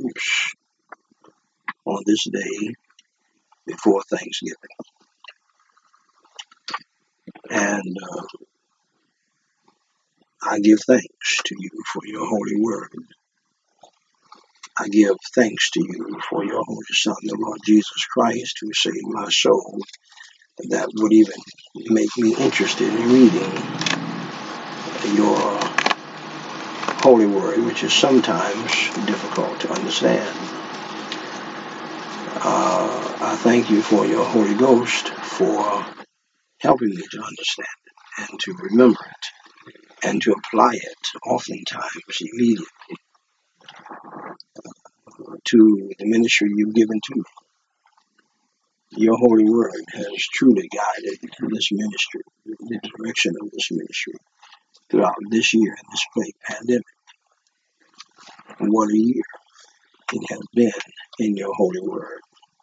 on this day before Thanksgiving. And uh, I give thanks to you for your holy word. I give thanks to you for your holy Son, the Lord Jesus Christ, who saved my soul. That would even make me interested in reading your holy word, which is sometimes difficult to understand. Uh, I thank you for your Holy Ghost for helping me to understand it and to remember it and to apply it oftentimes immediately to the ministry you've given to me. Your holy word has truly guided this ministry, the direction of this ministry throughout this year and this pandemic. And what a year it has been in your holy word.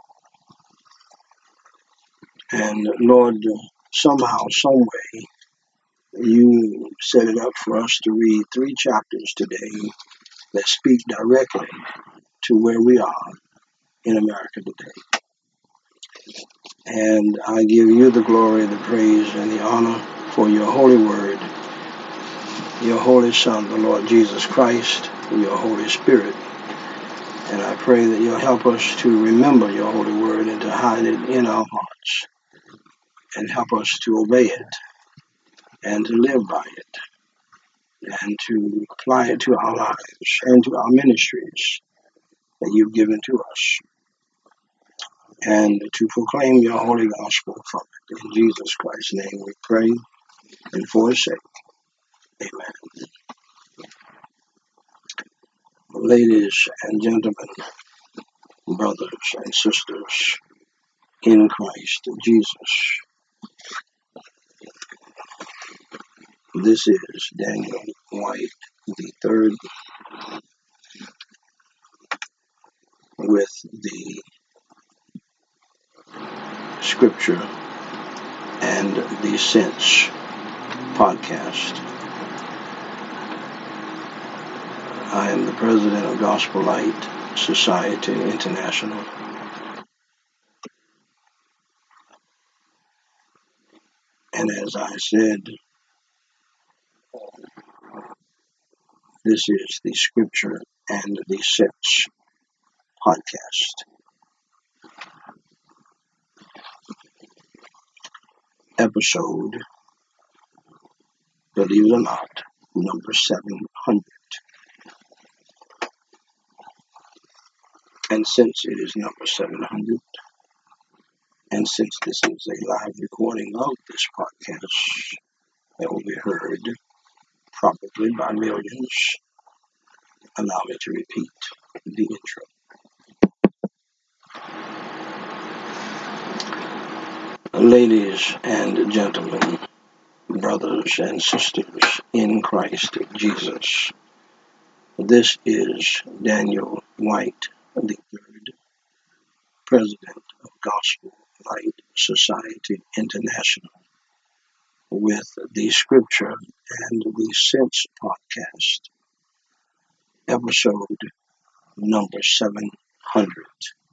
And Lord, somehow, some way, you set it up for us to read three chapters today that speak directly to where we are in America today. And I give you the glory, the praise, and the honor for your holy word, your holy Son, the Lord Jesus Christ, your Holy Spirit. And I pray that you'll help us to remember your holy word and to hide it in our hearts and help us to obey it and to live by it and to apply it to our lives and to our ministries that you've given to us, and to proclaim your holy gospel from it. In Jesus Christ's name we pray, and for his sake, amen. Ladies and gentlemen, brothers and sisters in Christ Jesus, this is Daniel White the third with the Scripture and the Sense podcast. I am the president of Gospel Light Society International. And as I said, this is the Scripture and the Sense podcast. Episode, believe it or not, number seven hundred. And since it is number seven hundred, and since this is a live recording of this podcast that will be heard probably by millions, allow me to repeat the intro. Ladies and gentlemen, brothers and sisters in Christ Jesus, this is Daniel White the third, president of Gospel Light Society International, with the Scripture and the Sense podcast, episode number seven hundred,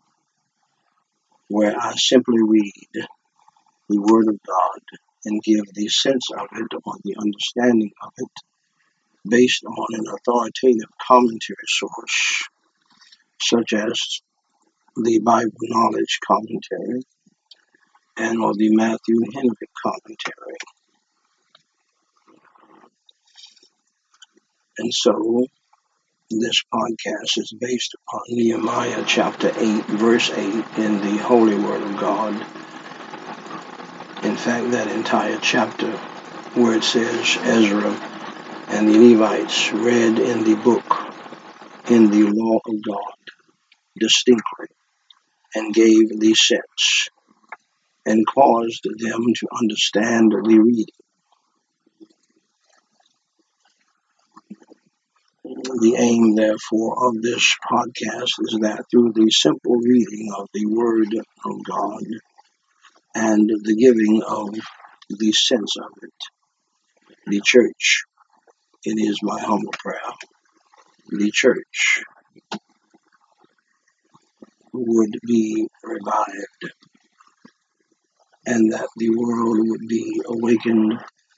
where I simply read the Word of God and give the sense of it or the understanding of it based on an authoritative commentary source, such as the Bible Knowledge Commentary and or the Matthew Henry Commentary. And so this podcast is based upon Nehemiah chapter eight, verse eight in the Holy Word of God. In fact, that entire chapter where it says Ezra and the Levites read in the book, in the law of God, distinctly, and gave the sense, and caused them to understand the reading. The aim, therefore, of this podcast is that through the simple reading of the Word of God and the giving of the sense of it, the church, it is my humble prayer, the church would be revived, and that the world would be awakened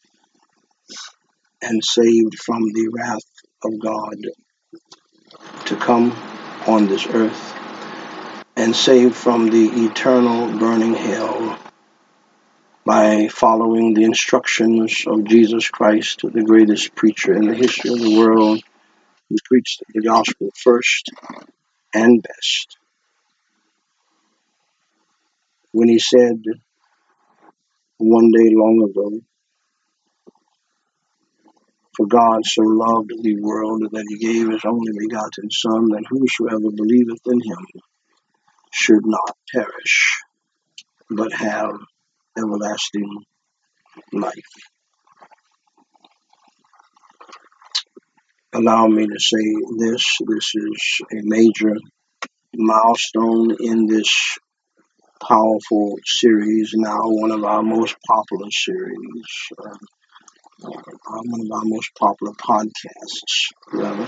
and saved from the wrath of God to come on this earth, and saved from the eternal burning hell by following the instructions of Jesus Christ, the greatest preacher in the history of the world, who preached the gospel first and best. When he said one day long ago, "For God so loved the world that he gave his only begotten Son, that whosoever believeth in him should not perish, but have everlasting life." Allow me to say this, this is a major milestone in this powerful series, now one of our most popular series, uh, uh, one of our most popular podcasts, rather.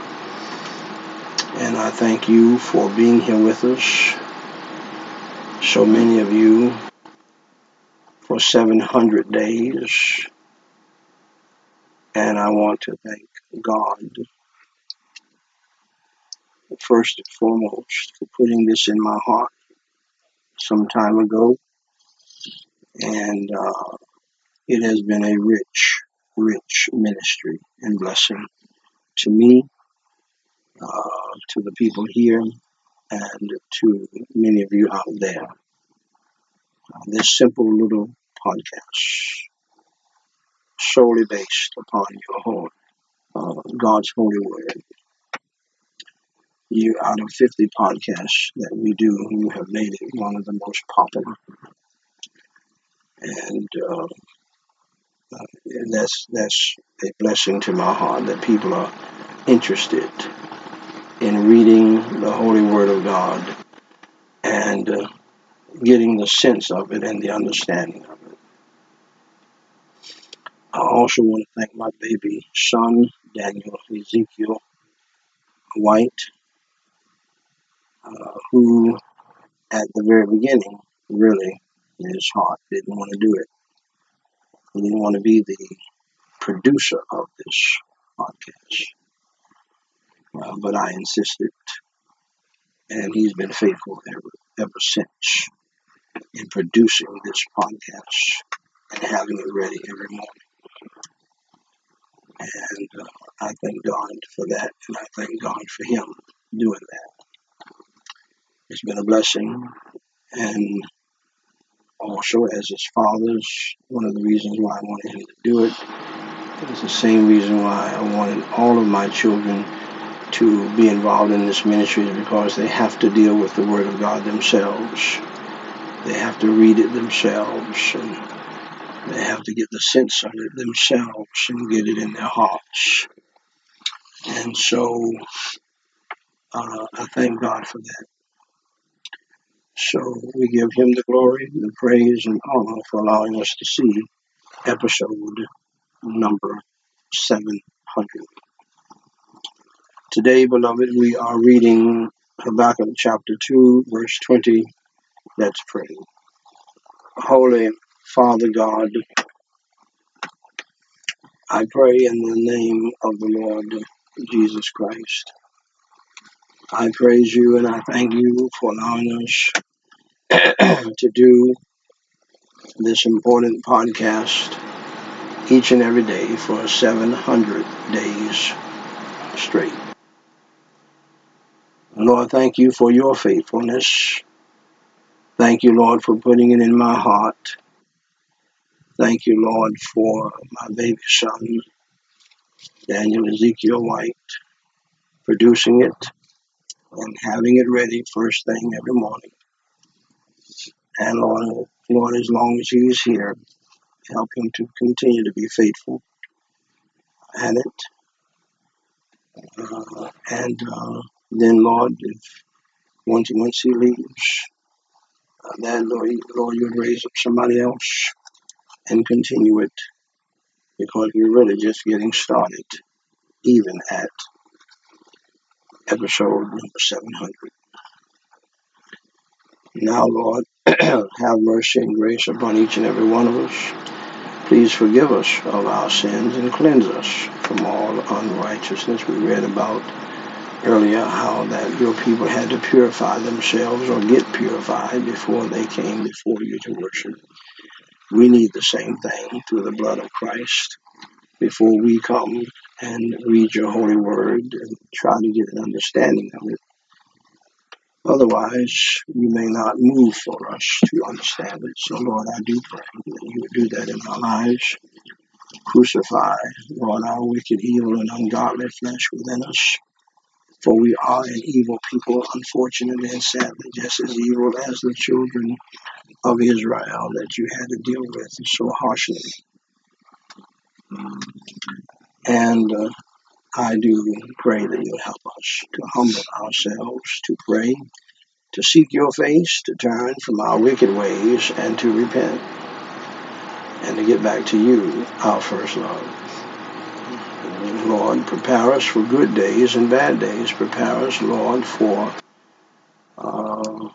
And I thank you for being here with us, so many of you, for seven hundred days. And I want to thank God, first and foremost, for putting this in my heart some time ago. And uh, it has been a rich, rich ministry and blessing to me, uh, to the people here, and to many of you out there. Uh, this simple little podcast, solely based upon your whole, uh, God's holy word. You, out of fifty podcasts that we do, you have made it one of the most popular. And uh, uh, that's, that's a blessing to my heart that people are interested in reading the Holy Word of God and uh, getting the sense of it and the understanding of it. I also want to thank my baby son, Daniel Ezekiel White, uh, who at the very beginning, really, in his heart, didn't want to do it. He didn't want to be the producer of this podcast. Uh, but I insisted, and he's been faithful ever, ever since in producing this podcast and having it ready every morning. And uh, I thank God for that, and I thank God for him doing that. It's been a blessing, and also as his father's, one of the reasons why I wanted him to do it is the same reason why I wanted all of my children to be involved in this ministry, is because they have to deal with the Word of God themselves. They have to read it themselves, and they have to get the sense of it themselves and get it in their hearts. And so uh, I thank God for that. So we give him the glory, the praise, and honor for allowing us to see episode number seven hundred. Today, beloved, we are reading Habakkuk chapter two, verse twenty. Let's pray. Holy Father God, I pray in the name of the Lord Jesus Christ. I praise you and I thank you for allowing us to do this important podcast each and every day for seven hundred days. straight. Lord, thank you for your faithfulness. Thank you, Lord, for putting it in my heart. Thank you, Lord, for my baby son, Daniel Ezekiel White, producing it and having it ready first thing every morning. And Lord, Lord, as long as he is here, help him to continue to be faithful at it. Uh, and uh, then, Lord, if once, once he leaves, uh, then, Lord, Lord, you'd raise up somebody else and continue it, because we're really just getting started, even at episode number seven hundred. Now, Lord, have mercy and grace upon each and every one of us. Please forgive us of our sins and cleanse us from all unrighteousness. We read about earlier how that your people had to purify themselves or get purified before they came before you to worship. We need the same thing through the blood of Christ before we come and read your holy word and try to get an understanding of it. Otherwise, you may not move for us to understand it. So, Lord, I do pray that you would do that in our lives. Crucify, Lord, our wicked, evil, and ungodly flesh within us. For we are an evil people, unfortunately and sadly, just as evil as the children of Israel that you had to deal with so harshly. And uh, I do pray that you'll help us to humble ourselves, to pray, to seek your face, to turn from our wicked ways, and to repent, and to get back to you, our first love. Lord, prepare us for good days and bad days. Prepare us, Lord, for uh,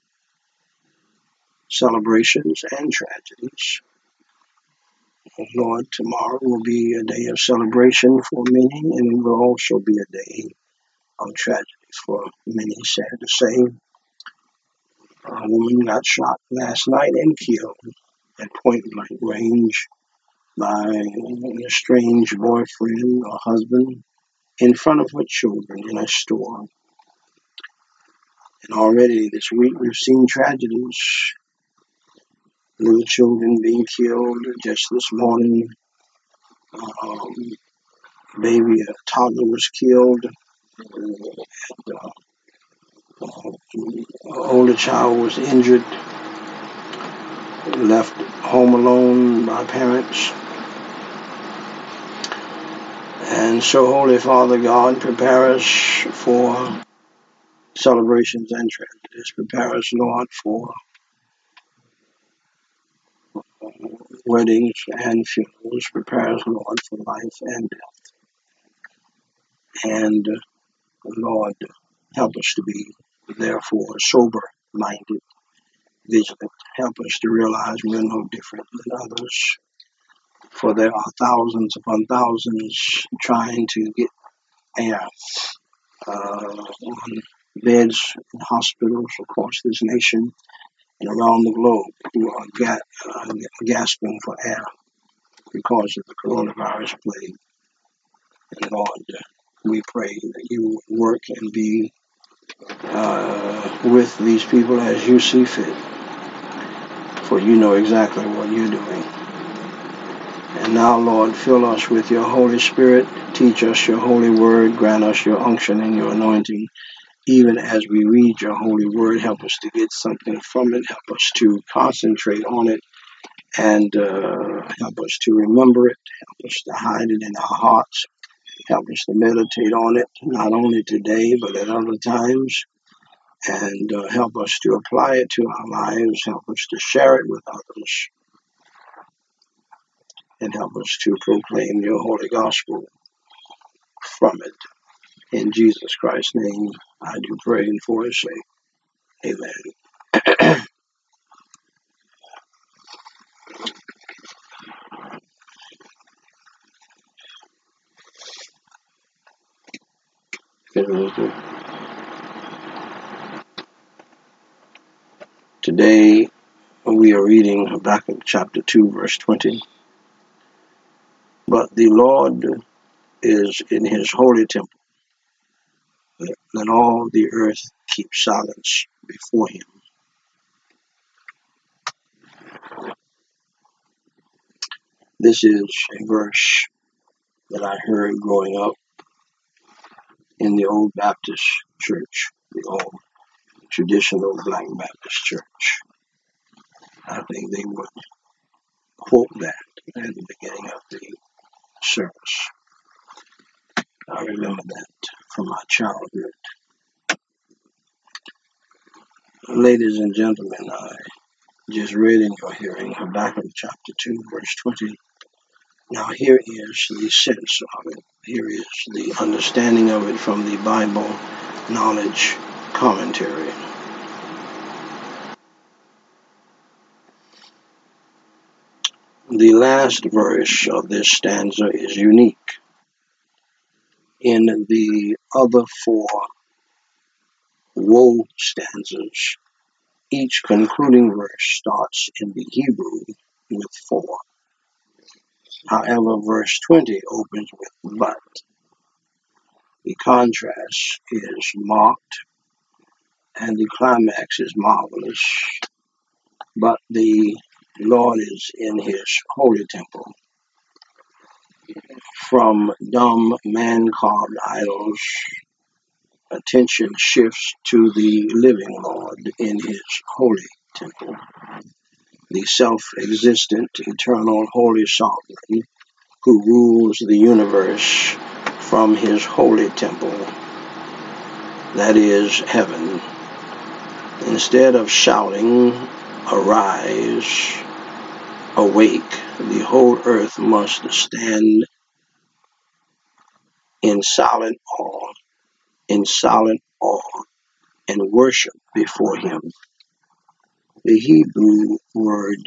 celebrations and tragedies. Lord, tomorrow will be a day of celebration for many, and it will also be a day of tragedy for many, sad to say. A woman got shot last night and killed at point-blank range by a strange boyfriend or husband in front of her children in a store. And already this week we've seen tragedies. Little children being killed. Just this morning, um, baby, a toddler was killed. And, uh, uh, an older child was injured, left home alone by parents. And so, Holy Father God, prepare us for celebrations and tragedies. Prepare us, Lord, for weddings and funerals. Prepare us, Lord, for life and death. And, uh, Lord, help us to be, therefore, sober-minded, vigilant. Help us to realize we're no different than others. For there are thousands upon thousands trying to get air uh, on beds in hospitals across this nation and around the globe who are ga- uh, gasping for air because of the coronavirus plague. And Lord, we pray that you would work and be uh, with these people as you see fit, for you know exactly what you're doing. And now, Lord, fill us with your Holy Spirit, teach us your holy word, grant us your unction and your anointing. Even as we read your holy word, help us to get something from it, help us to concentrate on it, and uh, help us to remember it, help us to hide it in our hearts, help us to meditate on it, not only today, but at other times, and uh, help us to apply it to our lives, help us to share it with others, and help us to proclaim your holy gospel from it. In Jesus Christ's name, I do pray and for his sake. Amen. Today we are reading Habakkuk chapter two, verse twenty. But the Lord is in his holy temple. Let all the earth keep silence before him. This is a verse that I heard growing up in the old Baptist church, the old traditional Black Baptist church. I think they would quote that at the beginning of the service. I remember that from my childhood. Ladies and gentlemen, I just read in your hearing Habakkuk chapter two, verse twenty. Now here is the sense of it. Here is the understanding of it from the Bible Knowledge Commentary. The last verse of this stanza is unique. In the other four woe stanzas, each concluding verse starts in the Hebrew with for. However, verse twenty opens with but. The contrast is marked and the climax is marvelous, but the Lord is in his holy temple. From dumb man-carved idols, attention shifts to the living Lord in his holy temple. The self-existent, eternal, holy sovereign who rules the universe from his holy temple, that is heaven. Instead of shouting, arise, awake, the whole earth must stand in silent awe, in silent awe, and worship before him. The Hebrew word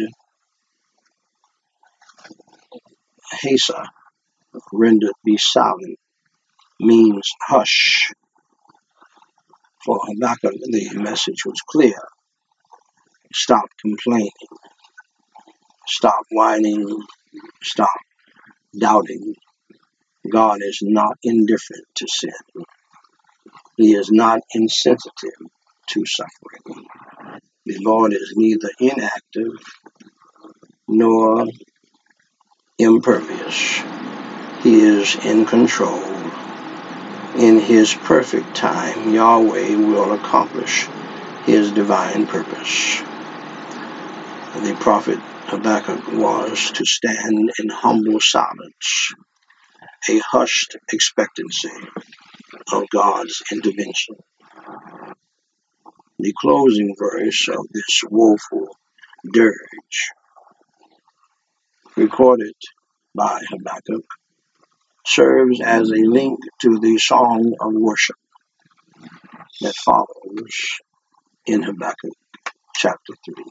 hasa, rendered be silent, means hush. For Habakkuk, the message was clear. Stop complaining. Stop whining. Stop doubting. God is not indifferent to sin. He is not insensitive to suffering. The Lord is neither inactive nor impervious. He is in control. In his perfect time, Yahweh will accomplish his divine purpose. The prophet Habakkuk was to stand in humble silence, a hushed expectancy of God's intervention. The closing verse of this woeful dirge, recorded by Habakkuk, serves as a link to the song of worship that follows in Habakkuk chapter three.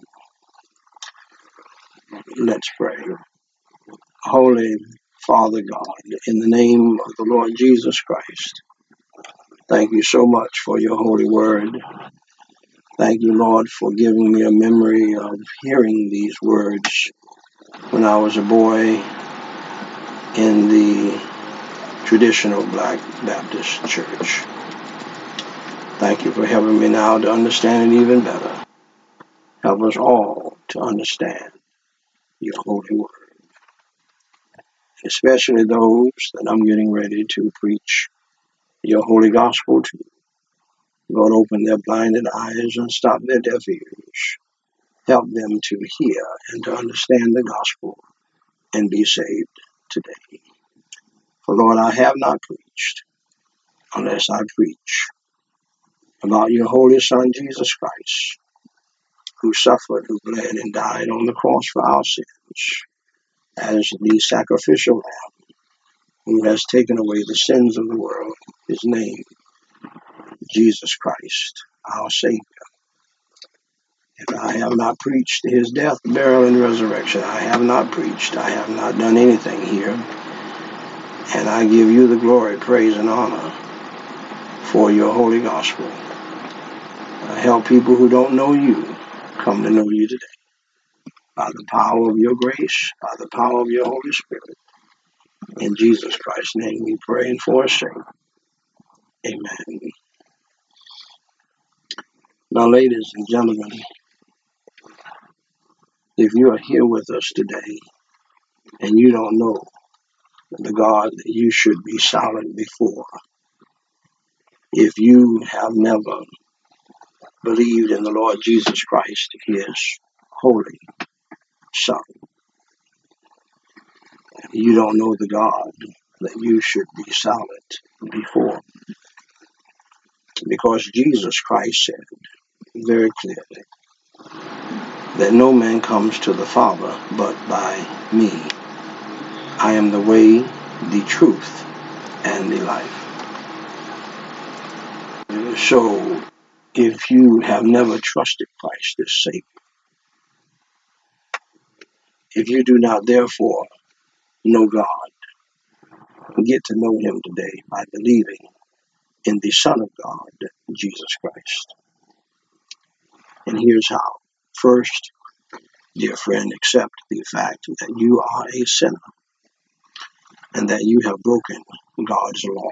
Let's pray. Holy Father God, in the name of the Lord Jesus Christ, thank you so much for your holy word. Thank you, Lord, for giving me a memory of hearing these words when I was a boy in the traditional Black Baptist church. Thank you for helping me now to understand it even better. Help us all to understand your holy word, especially those that I'm getting ready to preach your holy gospel to. Lord, open their blinded eyes and stop their deaf ears. Help them to hear and to understand the gospel and be saved today. For Lord, I have not preached unless I preach about your holy Son, Jesus Christ, who suffered, who bled, and died on the cross for our sins as the sacrificial lamb who has taken away the sins of the world. His name, Jesus Christ, our Savior. If I have not preached his death, burial, and resurrection, I have not preached. I have not done anything here. And I give you the glory, praise, and honor for your holy gospel. I help people who don't know you come to know you today. By the power of your grace, by the power of your Holy Spirit. In Jesus Christ's name we pray and forsake. Amen. Now, ladies and gentlemen, if you are here with us today and you don't know the God that you should be silent before, if you have never believed in the Lord Jesus Christ, His holy Son, you don't know the God that you should be silent before. Because Jesus Christ said very clearly that no man comes to the Father but by me. I am the way, the truth, and the life. So, if you have never trusted Christ as Savior, if you do not therefore know God, get to know Him today by believing in the Son of God, Jesus Christ. And here's how. First, dear friend, accept the fact that you are a sinner and that you have broken God's law.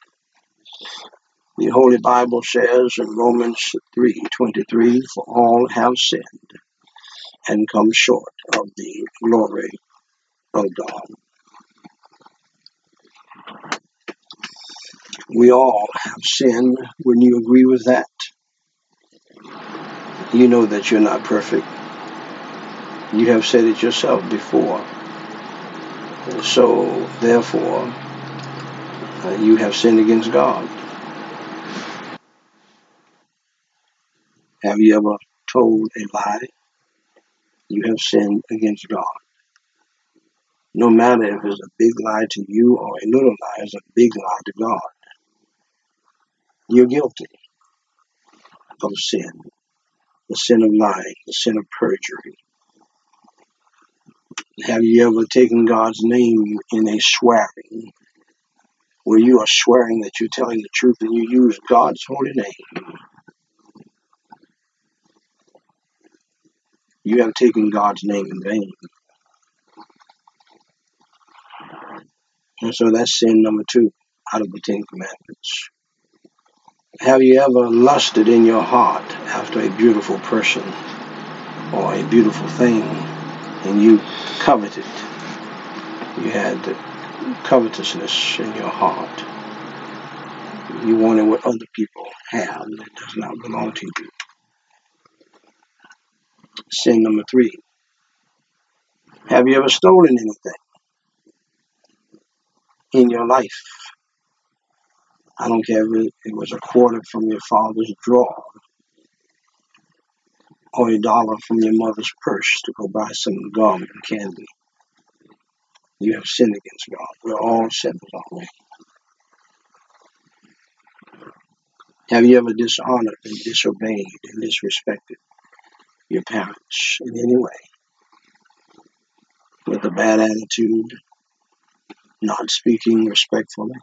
The Holy Bible says in Romans three twenty-three, for all have sinned and come short of the glory of God. We all have sinned. Wouldn't you agree with that? You know that you're not perfect. You have said it yourself before. So, therefore, uh, you have sinned against God. Have you ever told a lie? You have sinned against God. No matter if it's a big lie to you or a little lie, it's a big lie to God. You're guilty of sin, the sin of lying, the sin of perjury. Have you ever taken God's name in a swearing, where you are swearing that you're telling the truth and you use God's holy name? You have taken God's name in vain. And so that's sin number two out of the Ten Commandments. Have you ever lusted in your heart after a beautiful person or a beautiful thing and you coveted? You had covetousness in your heart. You wanted what other people have that does not belong to you. Sin number three. Have you ever stolen anything in your life? I don't care if it was a quarter from your father's drawer or a dollar from your mother's purse to go buy some gum and candy. You have sinned against God. We're all sinners, aren't we? Have you ever dishonored and disobeyed and disrespected your parents in any way? With a bad attitude, not speaking respectfully,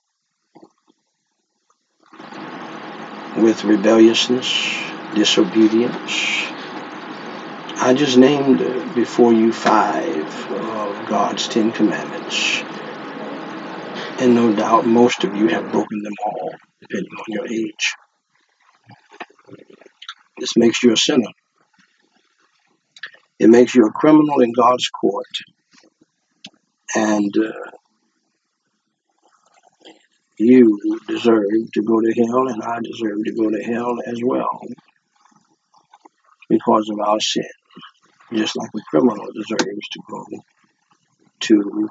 with rebelliousness, disobedience. I just named before you five of God's Ten Commandments. And no doubt most of you have broken them all, depending on your age. This makes you a sinner. It makes you a criminal in God's court. And uh, you deserve to go to hell, and I deserve to go to hell as well because of our sin. Just like a criminal deserves to go to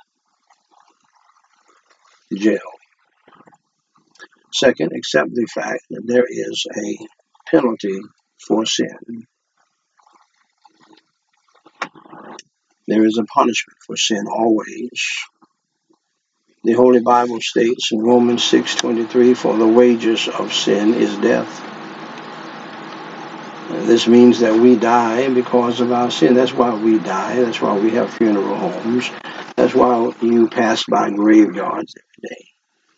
jail. Second, accept the fact that there is a penalty for sin. There is a punishment for sin always. The Holy Bible states in Romans six twenty-three, for the wages of sin is death. And this means that we die because of our sin. That's why we die. That's why we have funeral homes. That's why you pass by graveyards every day.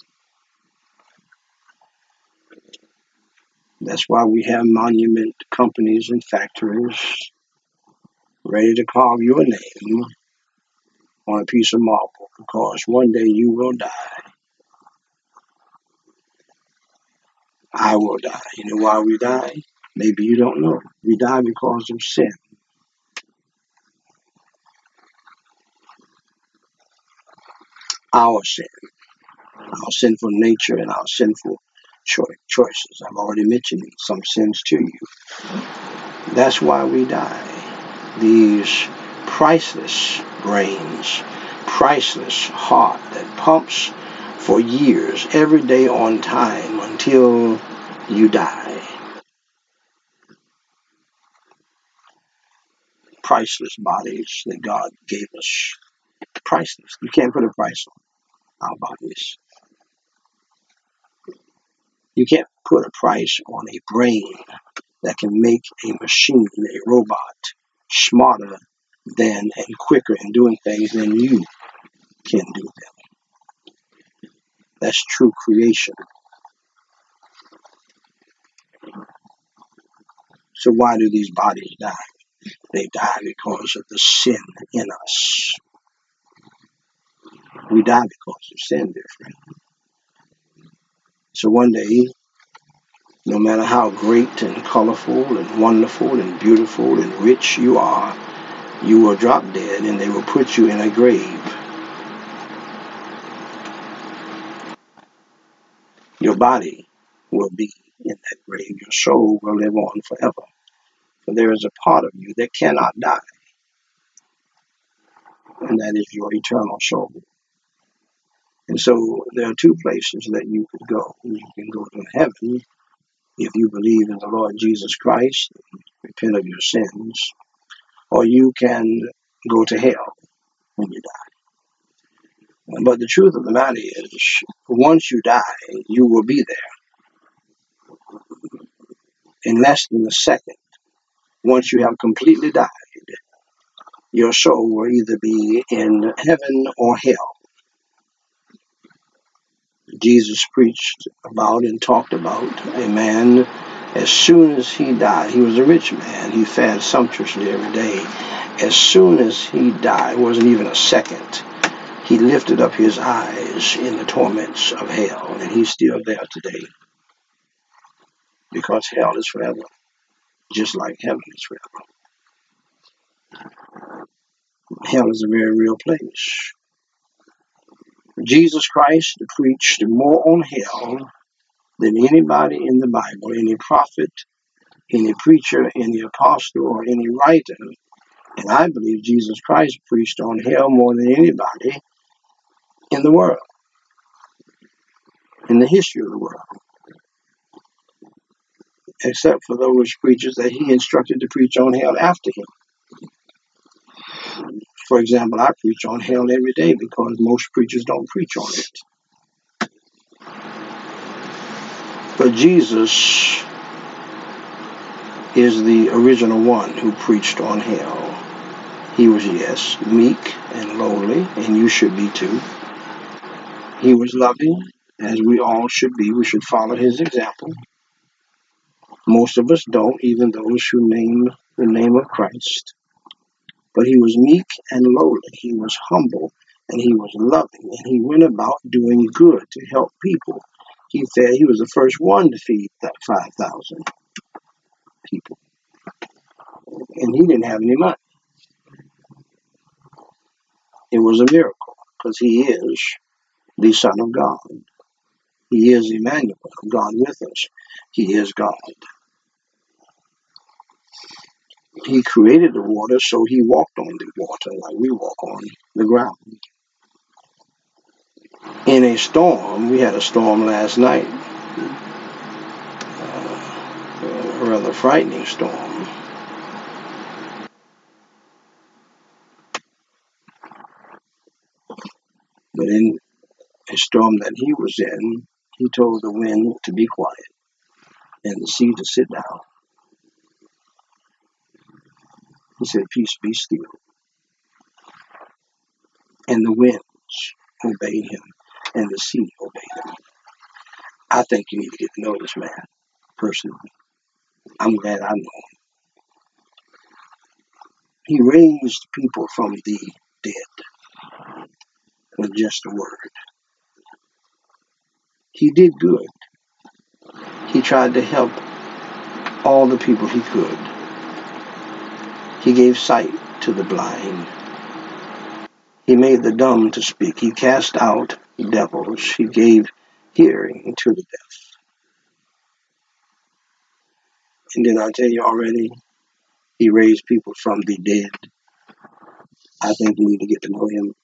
That's why we have monument companies and factories ready to carve your name on a piece of marble, because one day you will die. I will die. You know why we die? Maybe you don't know. We die because of sin. Our sin, our sinful nature and our sinful cho- choices. I've already mentioned some sins to you. That's why we die. These priceless brains, priceless heart that pumps for years, every day on time until you die. Priceless bodies that God gave us. Priceless. You can't put a price on our bodies. You can't put a price on a brain that can make a machine, a robot, smarter than and quicker in doing things than you can do them. That's true creation. So why do these bodies die? They die because of the sin in us. We die because of sin, dear friend. So one day, no matter how great and colorful and wonderful and beautiful and rich you are, you will drop dead and they will put you in a grave. Your body will be in that grave. Your soul will live on forever. For there is a part of you that cannot die, and that is your eternal soul. And so there are two places that you could go. You can go to heaven if you believe in the Lord Jesus Christ and repent of your sins, or you can go to hell when you die. But the truth of the matter is, once you die, you will be there in less than a second. Once you have completely died, your soul will either be in heaven or hell. Jesus preached about and talked about a man, as soon as he died, he was a rich man, he fed sumptuously every day. As soon as he died, it wasn't even a second, he lifted up his eyes in the torments of hell, and he's still there today. Because hell is forever, just like heaven is forever. Hell is a very real place. Jesus Christ preached more on hell than anybody in the Bible, any prophet, any preacher, any apostle, or any writer. And I believe Jesus Christ preached on hell more than anybody in the world, in the history of the world, except for those preachers that he instructed to preach on hell after him. For example, I preach on hell every day because most preachers don't preach on it. But Jesus is the original one who preached on hell. He was, yes, meek and lowly, and you should be too. He was loving, as we all should be. We should follow his example. Most of us don't, even those who name the name of Christ. But he was meek and lowly. He was humble, and he was loving, and he went about doing good to help people. He said he was the first one to feed that five thousand people. And he didn't have any money. It was a miracle, because he is the Son of God. He is Emmanuel, God with us. He is God. He created the water, so he walked on the water like we walk on the ground. In a storm, we had a storm last night, uh, a rather frightening storm. But in a storm that he was in, he told the wind to be quiet and the sea to sit down. He said, "Peace, be still." And the winds obeyed him, and the sea obeyed him. I think you need to get to know this man personally. I'm glad I know him. He raised people from the dead with just a word. He did good. He tried to help all the people he could. He gave sight to the blind. He made the dumb to speak. He cast out devils. He gave hearing to the deaf. And did I tell you already? He raised people from the dead. I think you need to get to know him.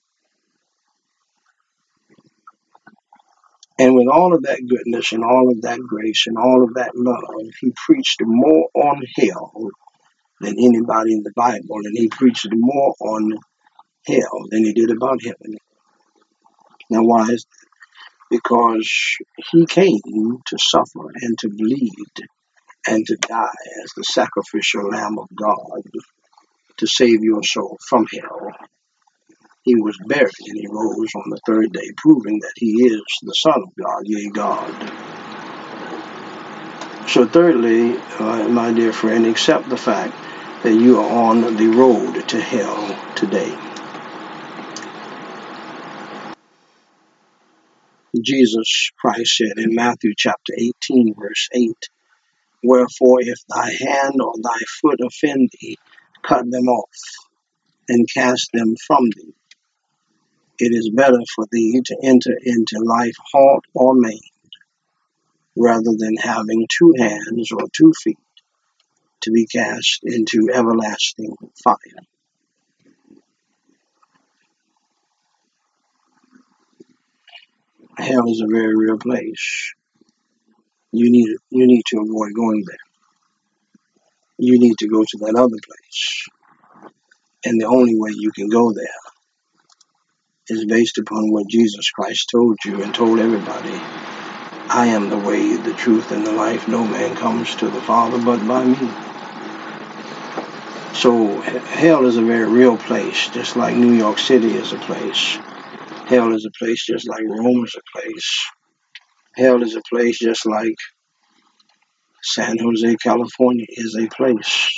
And with all of that goodness and all of that grace and all of that love, he preached more on hell than anybody in the Bible. And he preached more on hell than he did about heaven. Now, why is that? Because he came to suffer and to bleed and to die as the sacrificial Lamb of God to save your soul from hell. He was buried and he rose on the third day, proving that he is the Son of God, yea, God. So thirdly, uh, my dear friend, accept the fact that you are on the road to hell today. Jesus Christ said in Matthew chapter eighteen, verse eight, "Wherefore if thy hand or thy foot offend thee, cut them off, and cast them from thee. It is better for thee to enter into life halt or maimed, rather than having two hands or two feet to be cast into everlasting fire." Hell is a very real place. You need you need to avoid going there. You need to go to that other place. And the only way you can go there is based upon what Jesus Christ told you and told everybody. I am the way, the truth, and the life. No man comes to the Father but by me. So hell is a very real place, just like New York City is a place. Hell is a place just like Rome is a place. Hell is a place just like San Jose, California is a place.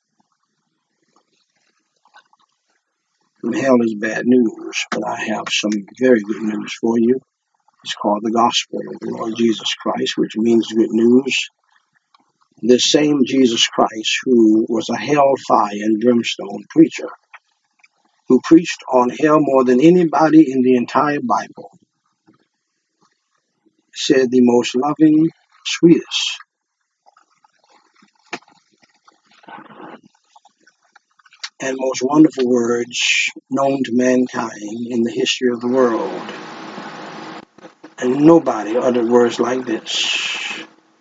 And hell is bad news, but I have some very good news for you. It's called the gospel of the Lord Jesus Christ, which means good news. The same Jesus Christ who was a hellfire and brimstone preacher, who preached on hell more than anybody in the entire Bible, said the most loving, sweetest, and most wonderful words known to mankind in the history of the world. And nobody uttered words like this.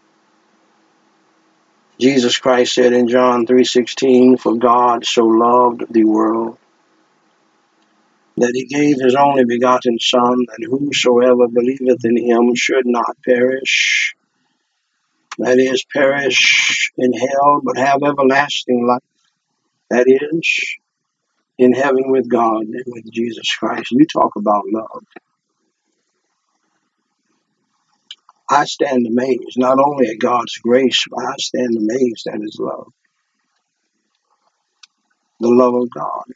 Jesus Christ said in John three sixteen, "For God so loved the world that he gave his only begotten Son, that whosoever believeth in him should not perish, that is, perish in hell, but have everlasting life, that is, in heaven with God and with Jesus Christ." You talk about love. I stand amazed, not only at God's grace, but I stand amazed at his love. The love of God.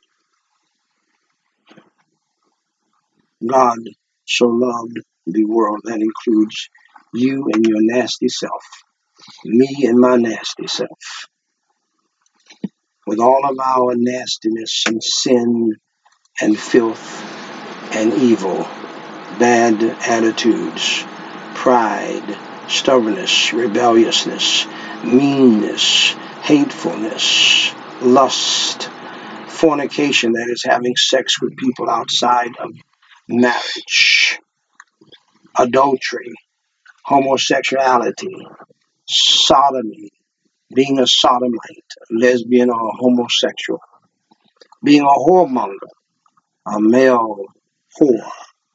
God so loved the world. That includes you and your nasty self, me and my nasty self. With all of our nastiness and sin and filth and evil, bad attitudes, pride, stubbornness, rebelliousness, meanness, hatefulness, lust, fornication, that is having sex with people outside of marriage, adultery, homosexuality, sodomy, being a sodomite, lesbian or homosexual, being a whoremonger, a male whore,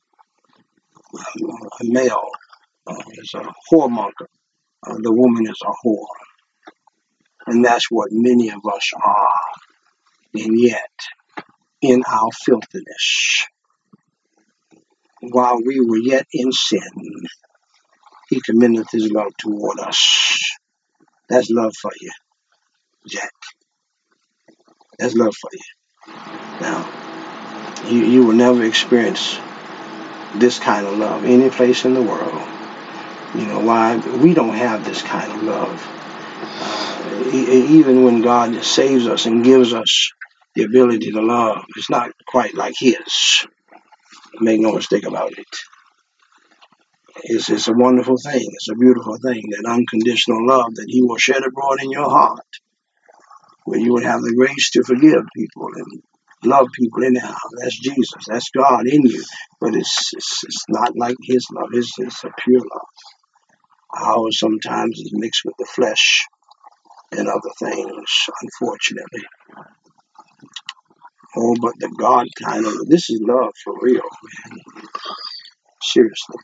a male uh, is a whoremonger, uh, the woman is a whore. And that's what many of us are. And yet, in our filthiness, while we were yet in sin, he commendeth his love toward us. That's love for you, Jack. That's love for you. Now, you, you will never experience this kind of love any place in the world. You know why? We don't have this kind of love. Uh, E- even when God saves us and gives us the ability to love, it's not quite like His. Make no mistake about it. It's, it's a wonderful thing. It's a beautiful thing, that unconditional love that He will shed abroad in your heart, where you would have the grace to forgive people and love people anyhow. That's Jesus. That's God in you. But it's it's, it's not like His love. It's, it's a pure love. Ours sometimes is mixed with the flesh and other things, unfortunately. Oh, but the God kind of, this is love for real, man. Seriously.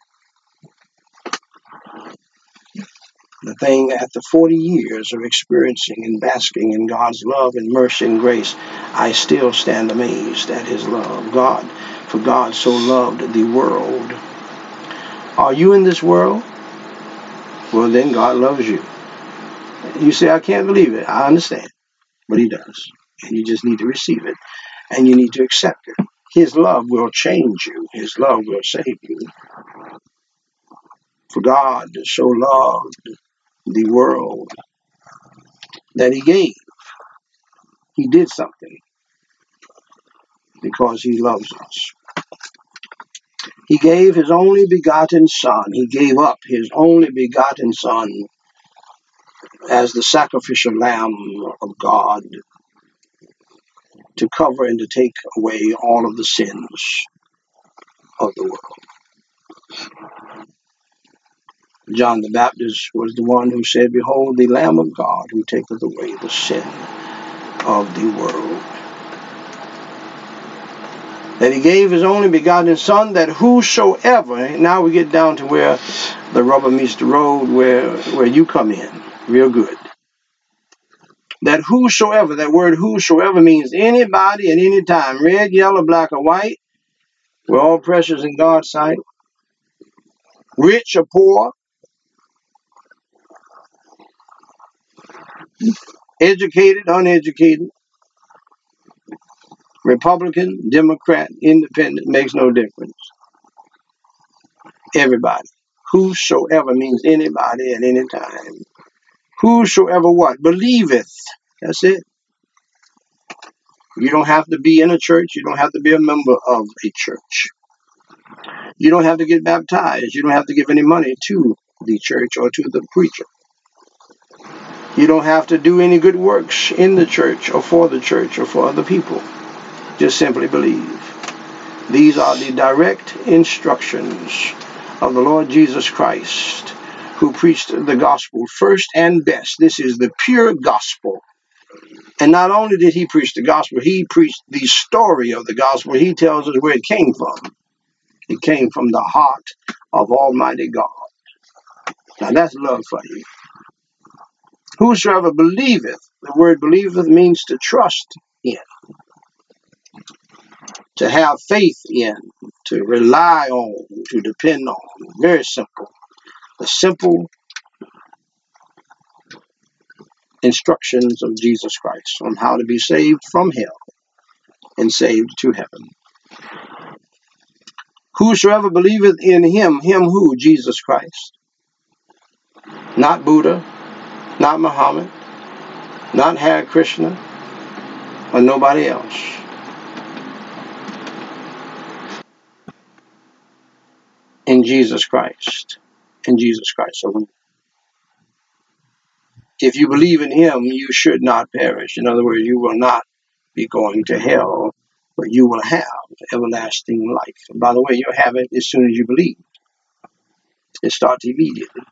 The thing, after forty years of experiencing and basking in God's love and mercy and grace, I still stand amazed at His love. God, for God so loved the world. Are you in this world? Well, then God loves you. You say, I can't believe it. I understand. But He does. And you just need to receive it. And you need to accept it. His love will change you. His love will save you. For God so loved the world that He gave. He did something because He loves us. He gave His only begotten Son. He gave up His only begotten Son as the sacrificial lamb of God to cover and to take away all of the sins of the world. John the Baptist was the one who said, Behold the Lamb of God who taketh away the sin of the world. That He gave His only begotten Son, that whosoever, now we get down to where the rubber meets the road, where, where you come in, real good. That whosoever, that word whosoever means anybody at any time, red, yellow, black, or white, we're all precious in God's sight, rich or poor, educated, uneducated, Republican, Democrat, Independent, makes no difference. Everybody. Whosoever means anybody at any time. Whosoever what? Believeth. That's it. You don't have to be in a church. You don't have to be a member of a church. You don't have to get baptized. You don't have to give any money to the church or to the preacher. You don't have to do any good works in the church or for the church or for other people. Just simply believe. These are the direct instructions of the Lord Jesus Christ, who preached the gospel first and best. This is the pure gospel. And not only did He preach the gospel, He preached the story of the gospel. He tells us where it came from. It came from the heart of Almighty God. Now that's love for you. Whosoever believeth, the word believeth means to trust in, to have faith in, to rely on, to depend on. Very simple. The simple instructions of Jesus Christ on how to be saved from hell and saved to heaven. Whosoever believeth in Him, Him who? Jesus Christ. Not Buddha, not Muhammad, not Hare Krishna, or nobody else. In Jesus Christ. In Jesus Christ. So if you believe in Him, you should not perish. In other words, you will not be going to hell, but you will have everlasting life. And by the way, you'll have it as soon as you believe. It starts immediately.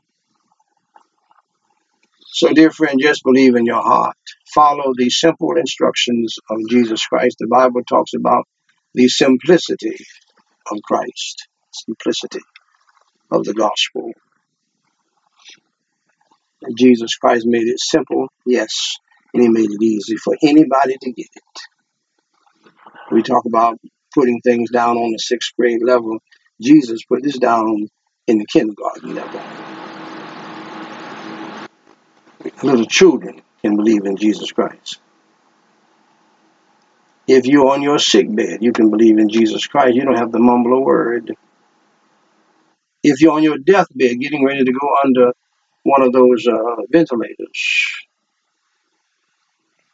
So, dear friend, just believe in your heart. Follow the simple instructions of Jesus Christ. The Bible talks about the simplicity of Christ, simplicity of the gospel. And Jesus Christ made it simple, yes, and He made it easy for anybody to get it. We talk about putting things down on the sixth grade level. Jesus put this down in the kindergarten level. Little children can believe in Jesus Christ. If you're on your sick bed, you can believe in Jesus Christ. You don't have to mumble a word. If you're on your deathbed, getting ready to go under one of those uh, ventilators,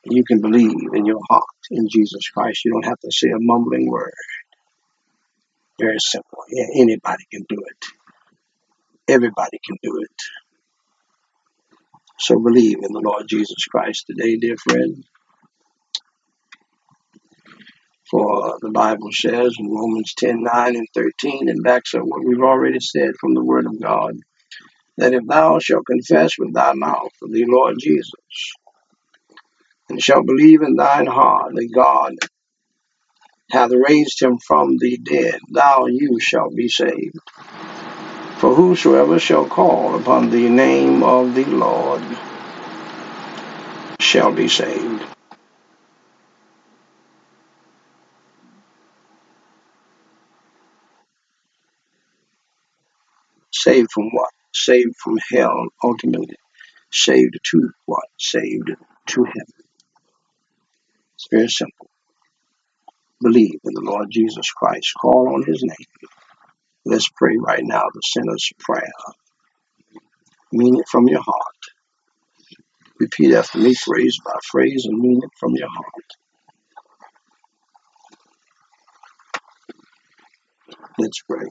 You can believe in your heart in Jesus Christ. You don't have to say a mumbling word. Very simple. Yeah, anybody can do it. Everybody can do it. So believe in the Lord Jesus Christ today, dear friend. For the Bible says in Romans ten, nine and thirteen, and backs up what we've already said from the Word of God, that if thou shalt confess with thy mouth the Lord Jesus, and shalt believe in thine heart that God hath raised him from the dead, thou you shalt be saved. For whosoever shall call upon the name of the Lord shall be saved. Saved from what? Saved from hell, ultimately. Saved to what? Saved to heaven. It's very simple. Believe in the Lord Jesus Christ. Call on his name. Let's pray right now the sinner's prayer. Mean it from your heart. Repeat after me, phrase by phrase, and mean it from your heart. Let's pray.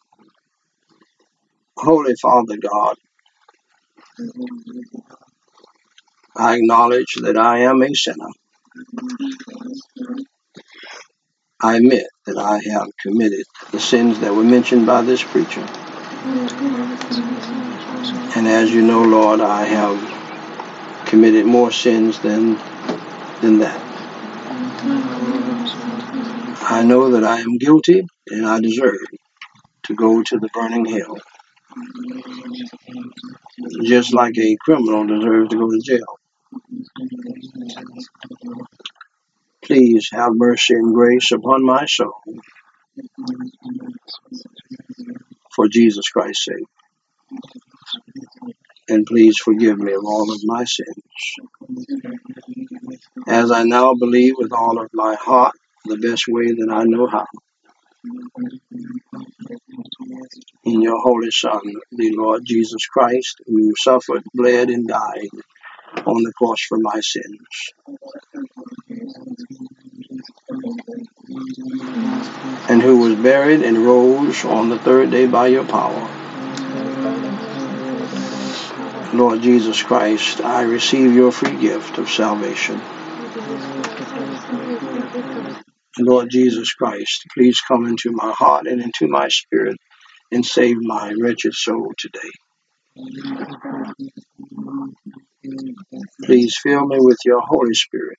Holy Father God, I acknowledge that I am a sinner. I admit that I have committed the sins that were mentioned by this preacher. And as you know, Lord, I have committed more sins than, than that. I know that I am guilty and I deserve to go to the burning hell. Just like a criminal deserves to go to jail. Please have mercy and grace upon my soul. For Jesus Christ's sake. And please forgive me of all of my sins. As I now believe with all of my heart, the best way that I know how, in your holy Son, the Lord Jesus Christ, who suffered, bled, and died on the cross for my sins. And who was buried and rose on the third day by your power. Lord Jesus Christ, I receive your free gift of salvation. Lord Jesus Christ, please come into my heart and into my spirit and save my wretched soul today. Please fill me with your Holy Spirit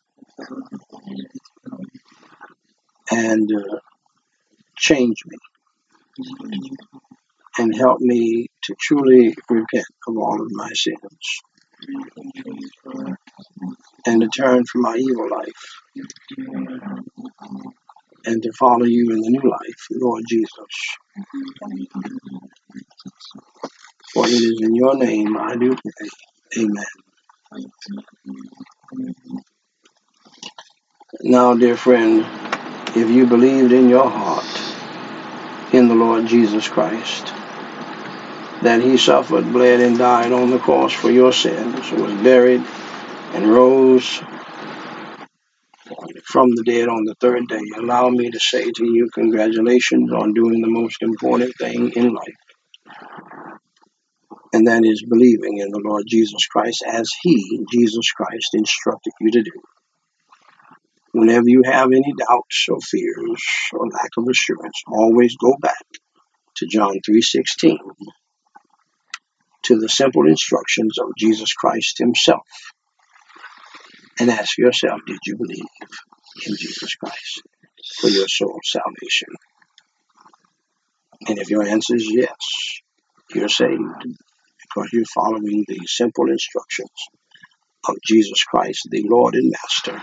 and uh, change me and help me to truly repent of all of my sins and to turn from my evil life and to follow you in the new life, Lord Jesus. For it is in your name I do pray. Amen. Now, dear friend, if you believed in your heart in the Lord Jesus Christ, that he suffered, bled, and died on the cross for your sins, was buried, and rose from the dead on the third day, allow me to say to you, congratulations on doing the most important thing in life. And that is believing in the Lord Jesus Christ as he, Jesus Christ, instructed you to do. Whenever you have any doubts or fears or lack of assurance, always go back to John three sixteen, to the simple instructions of Jesus Christ himself, and ask yourself, did you believe in Jesus Christ for your soul's salvation? And if your answer is yes, you're saved because you're following the simple instructions of Jesus Christ, the Lord and Master.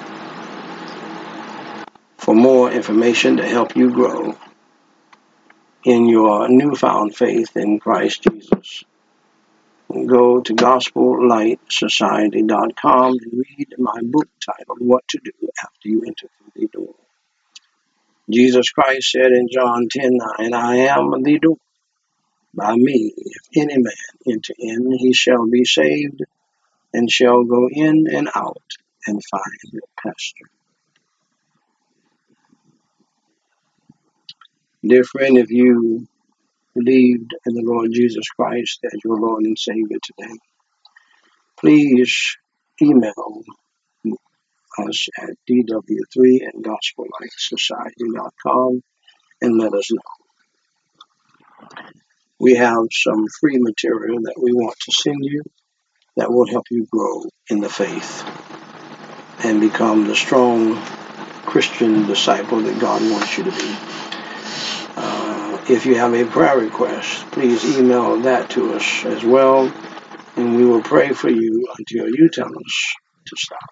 For more information to help you grow in your newfound faith in Christ Jesus, go to gospel light society dot com and read my book titled, What to Do After You Enter Through the Door. Jesus Christ said in John ten nine, I am the door. By me, if any man enter in, he shall be saved, and shall go in and out and find pasture. Dear friend, if you believed in the Lord Jesus Christ as your Lord and Savior today, please email us at d w three at gospel light society dot com and let us know. We have some free material that we want to send you that will help you grow in the faith and become the strong Christian disciple that God wants you to be. Uh, if you have a prayer request, please email that to us as well, and we will pray for you until you tell us to stop.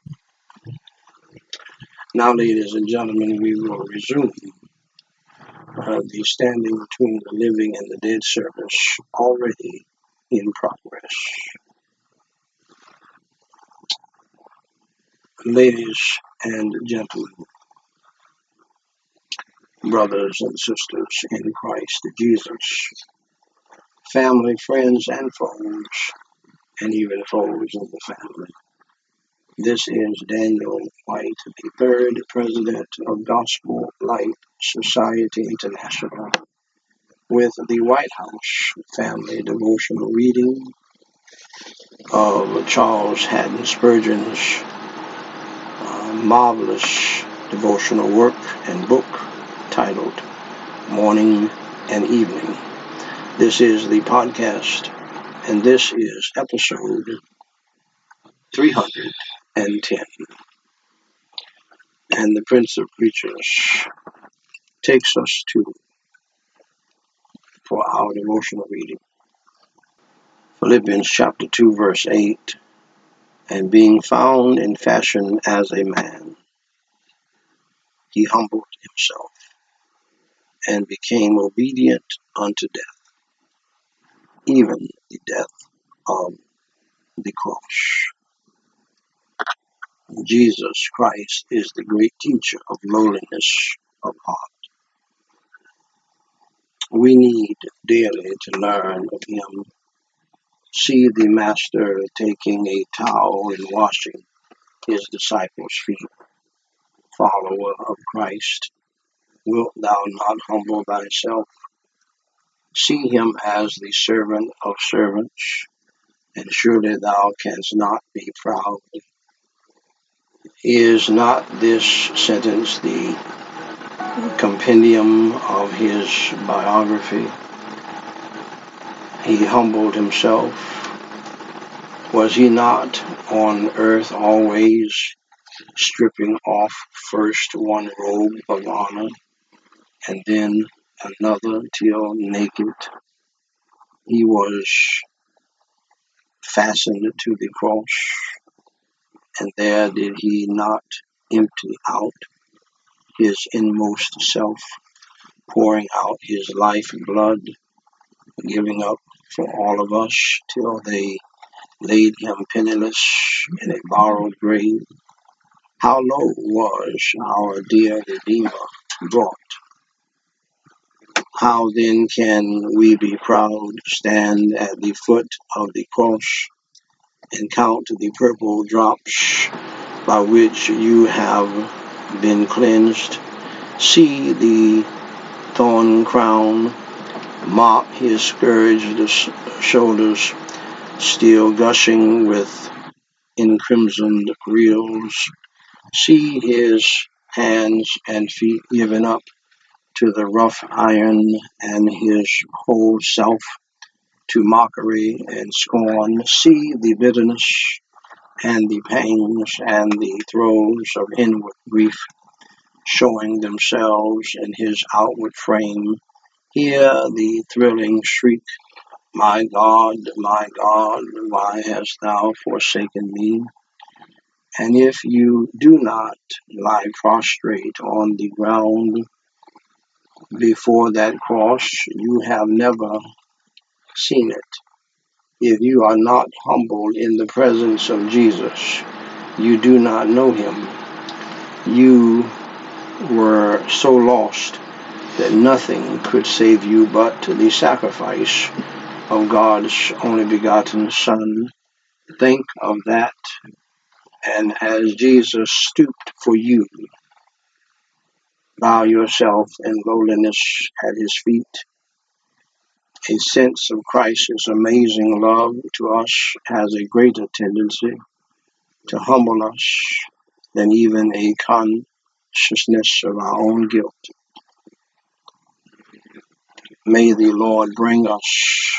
Now, ladies and gentlemen, we will resume uh, the standing between the living and the dead service already in progress. Ladies and gentlemen, brothers and sisters in Christ Jesus, family, friends, and foes, and even foes in the family. This is Daniel White, the third president of Gospel Light Society International, with the White House Family Devotional reading of Charles Haddon Spurgeon's uh, marvelous devotional work and book titled Morning and Evening. This is the podcast, and this is episode three hundred ten. And the Prince of Preachers takes us to for our devotional reading. Philippians chapter two, verse eight. And being found in fashion as a man, he humbled himself and became obedient unto death, even the death of the cross. Jesus Christ is the great teacher of lowliness of heart. We need daily to learn of him. See the Master taking a towel and washing his disciples' feet. Follower of Christ, wilt thou not humble thyself? See him as the servant of servants, and surely thou canst not be proud. Is not this sentence the compendium of his biography? He humbled himself. Was he not on earth always stripping off first one robe of honor and then another till naked he was fastened to the cross? And there did he not empty out his inmost self, pouring out his life blood, giving up for all of us till they laid him penniless in a borrowed grave? How low was our dear Redeemer brought? How then can we be proud, stand at the foot of the cross, and count the purple drops by which you have been cleansed? See the thorn crown, mop his scourged shoulders, still gushing with encrimsoned rills. See his hands and feet given up to the rough iron, and his whole self to mockery and scorn. See the bitterness and the pangs and the throes of inward grief showing themselves in his outward frame. Hear the thrilling shriek, my God, my God, why hast thou forsaken me? And if you do not lie prostrate on the ground before that cross, you have never seen it. If you are not humbled in the presence of Jesus, you do not know him. You were so lost that nothing could save you but the sacrifice of God's only begotten Son. Think of that And as Jesus stooped for you, bow yourself in lowliness at his feet. A sense of Christ's amazing love to us has a greater tendency to humble us than even a consciousness of our own guilt. May the Lord bring us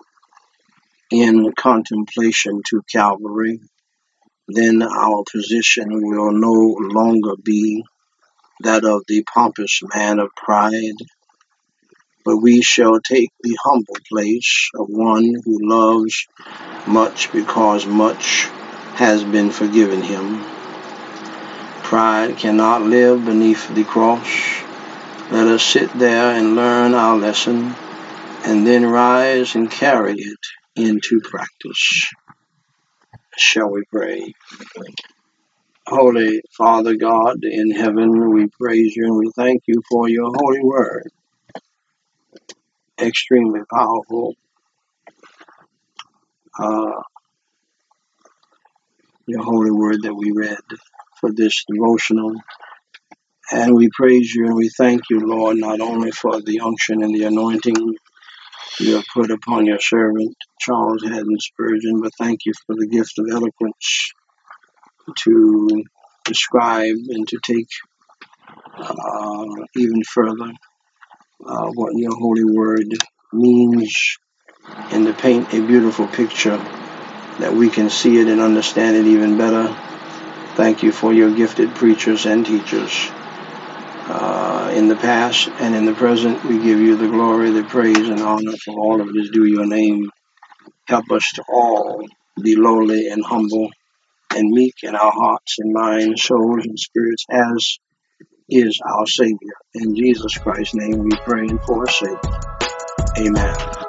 in contemplation to Calvary. Then our position will no longer be that of the pompous man of pride, but we shall take the humble place of one who loves much because much has been forgiven him. Pride cannot live beneath the cross. Let us sit there and learn our lesson, and then rise and carry it into practice. Shall we pray? Holy Father God in heaven, we praise you and we thank you for your holy word. Extremely powerful. Uh, your holy word that we read for this devotional. And we praise you and we thank you, Lord, not only for the unction and the anointing you have put upon your servant, Charles Haddon Spurgeon, but thank you for the gift of eloquence to describe and to take uh, even further uh, what your holy word means, and to paint a beautiful picture that we can see it and understand it even better. Thank you for your gifted preachers and teachers. Uh, in the past and in the present, we give you the glory, the praise, and honor for all of it is due your name. Help us to all be lowly and humble and meek in our hearts and minds, souls, and spirits, as is our Savior. In Jesus Christ's name we pray and forsake. Amen.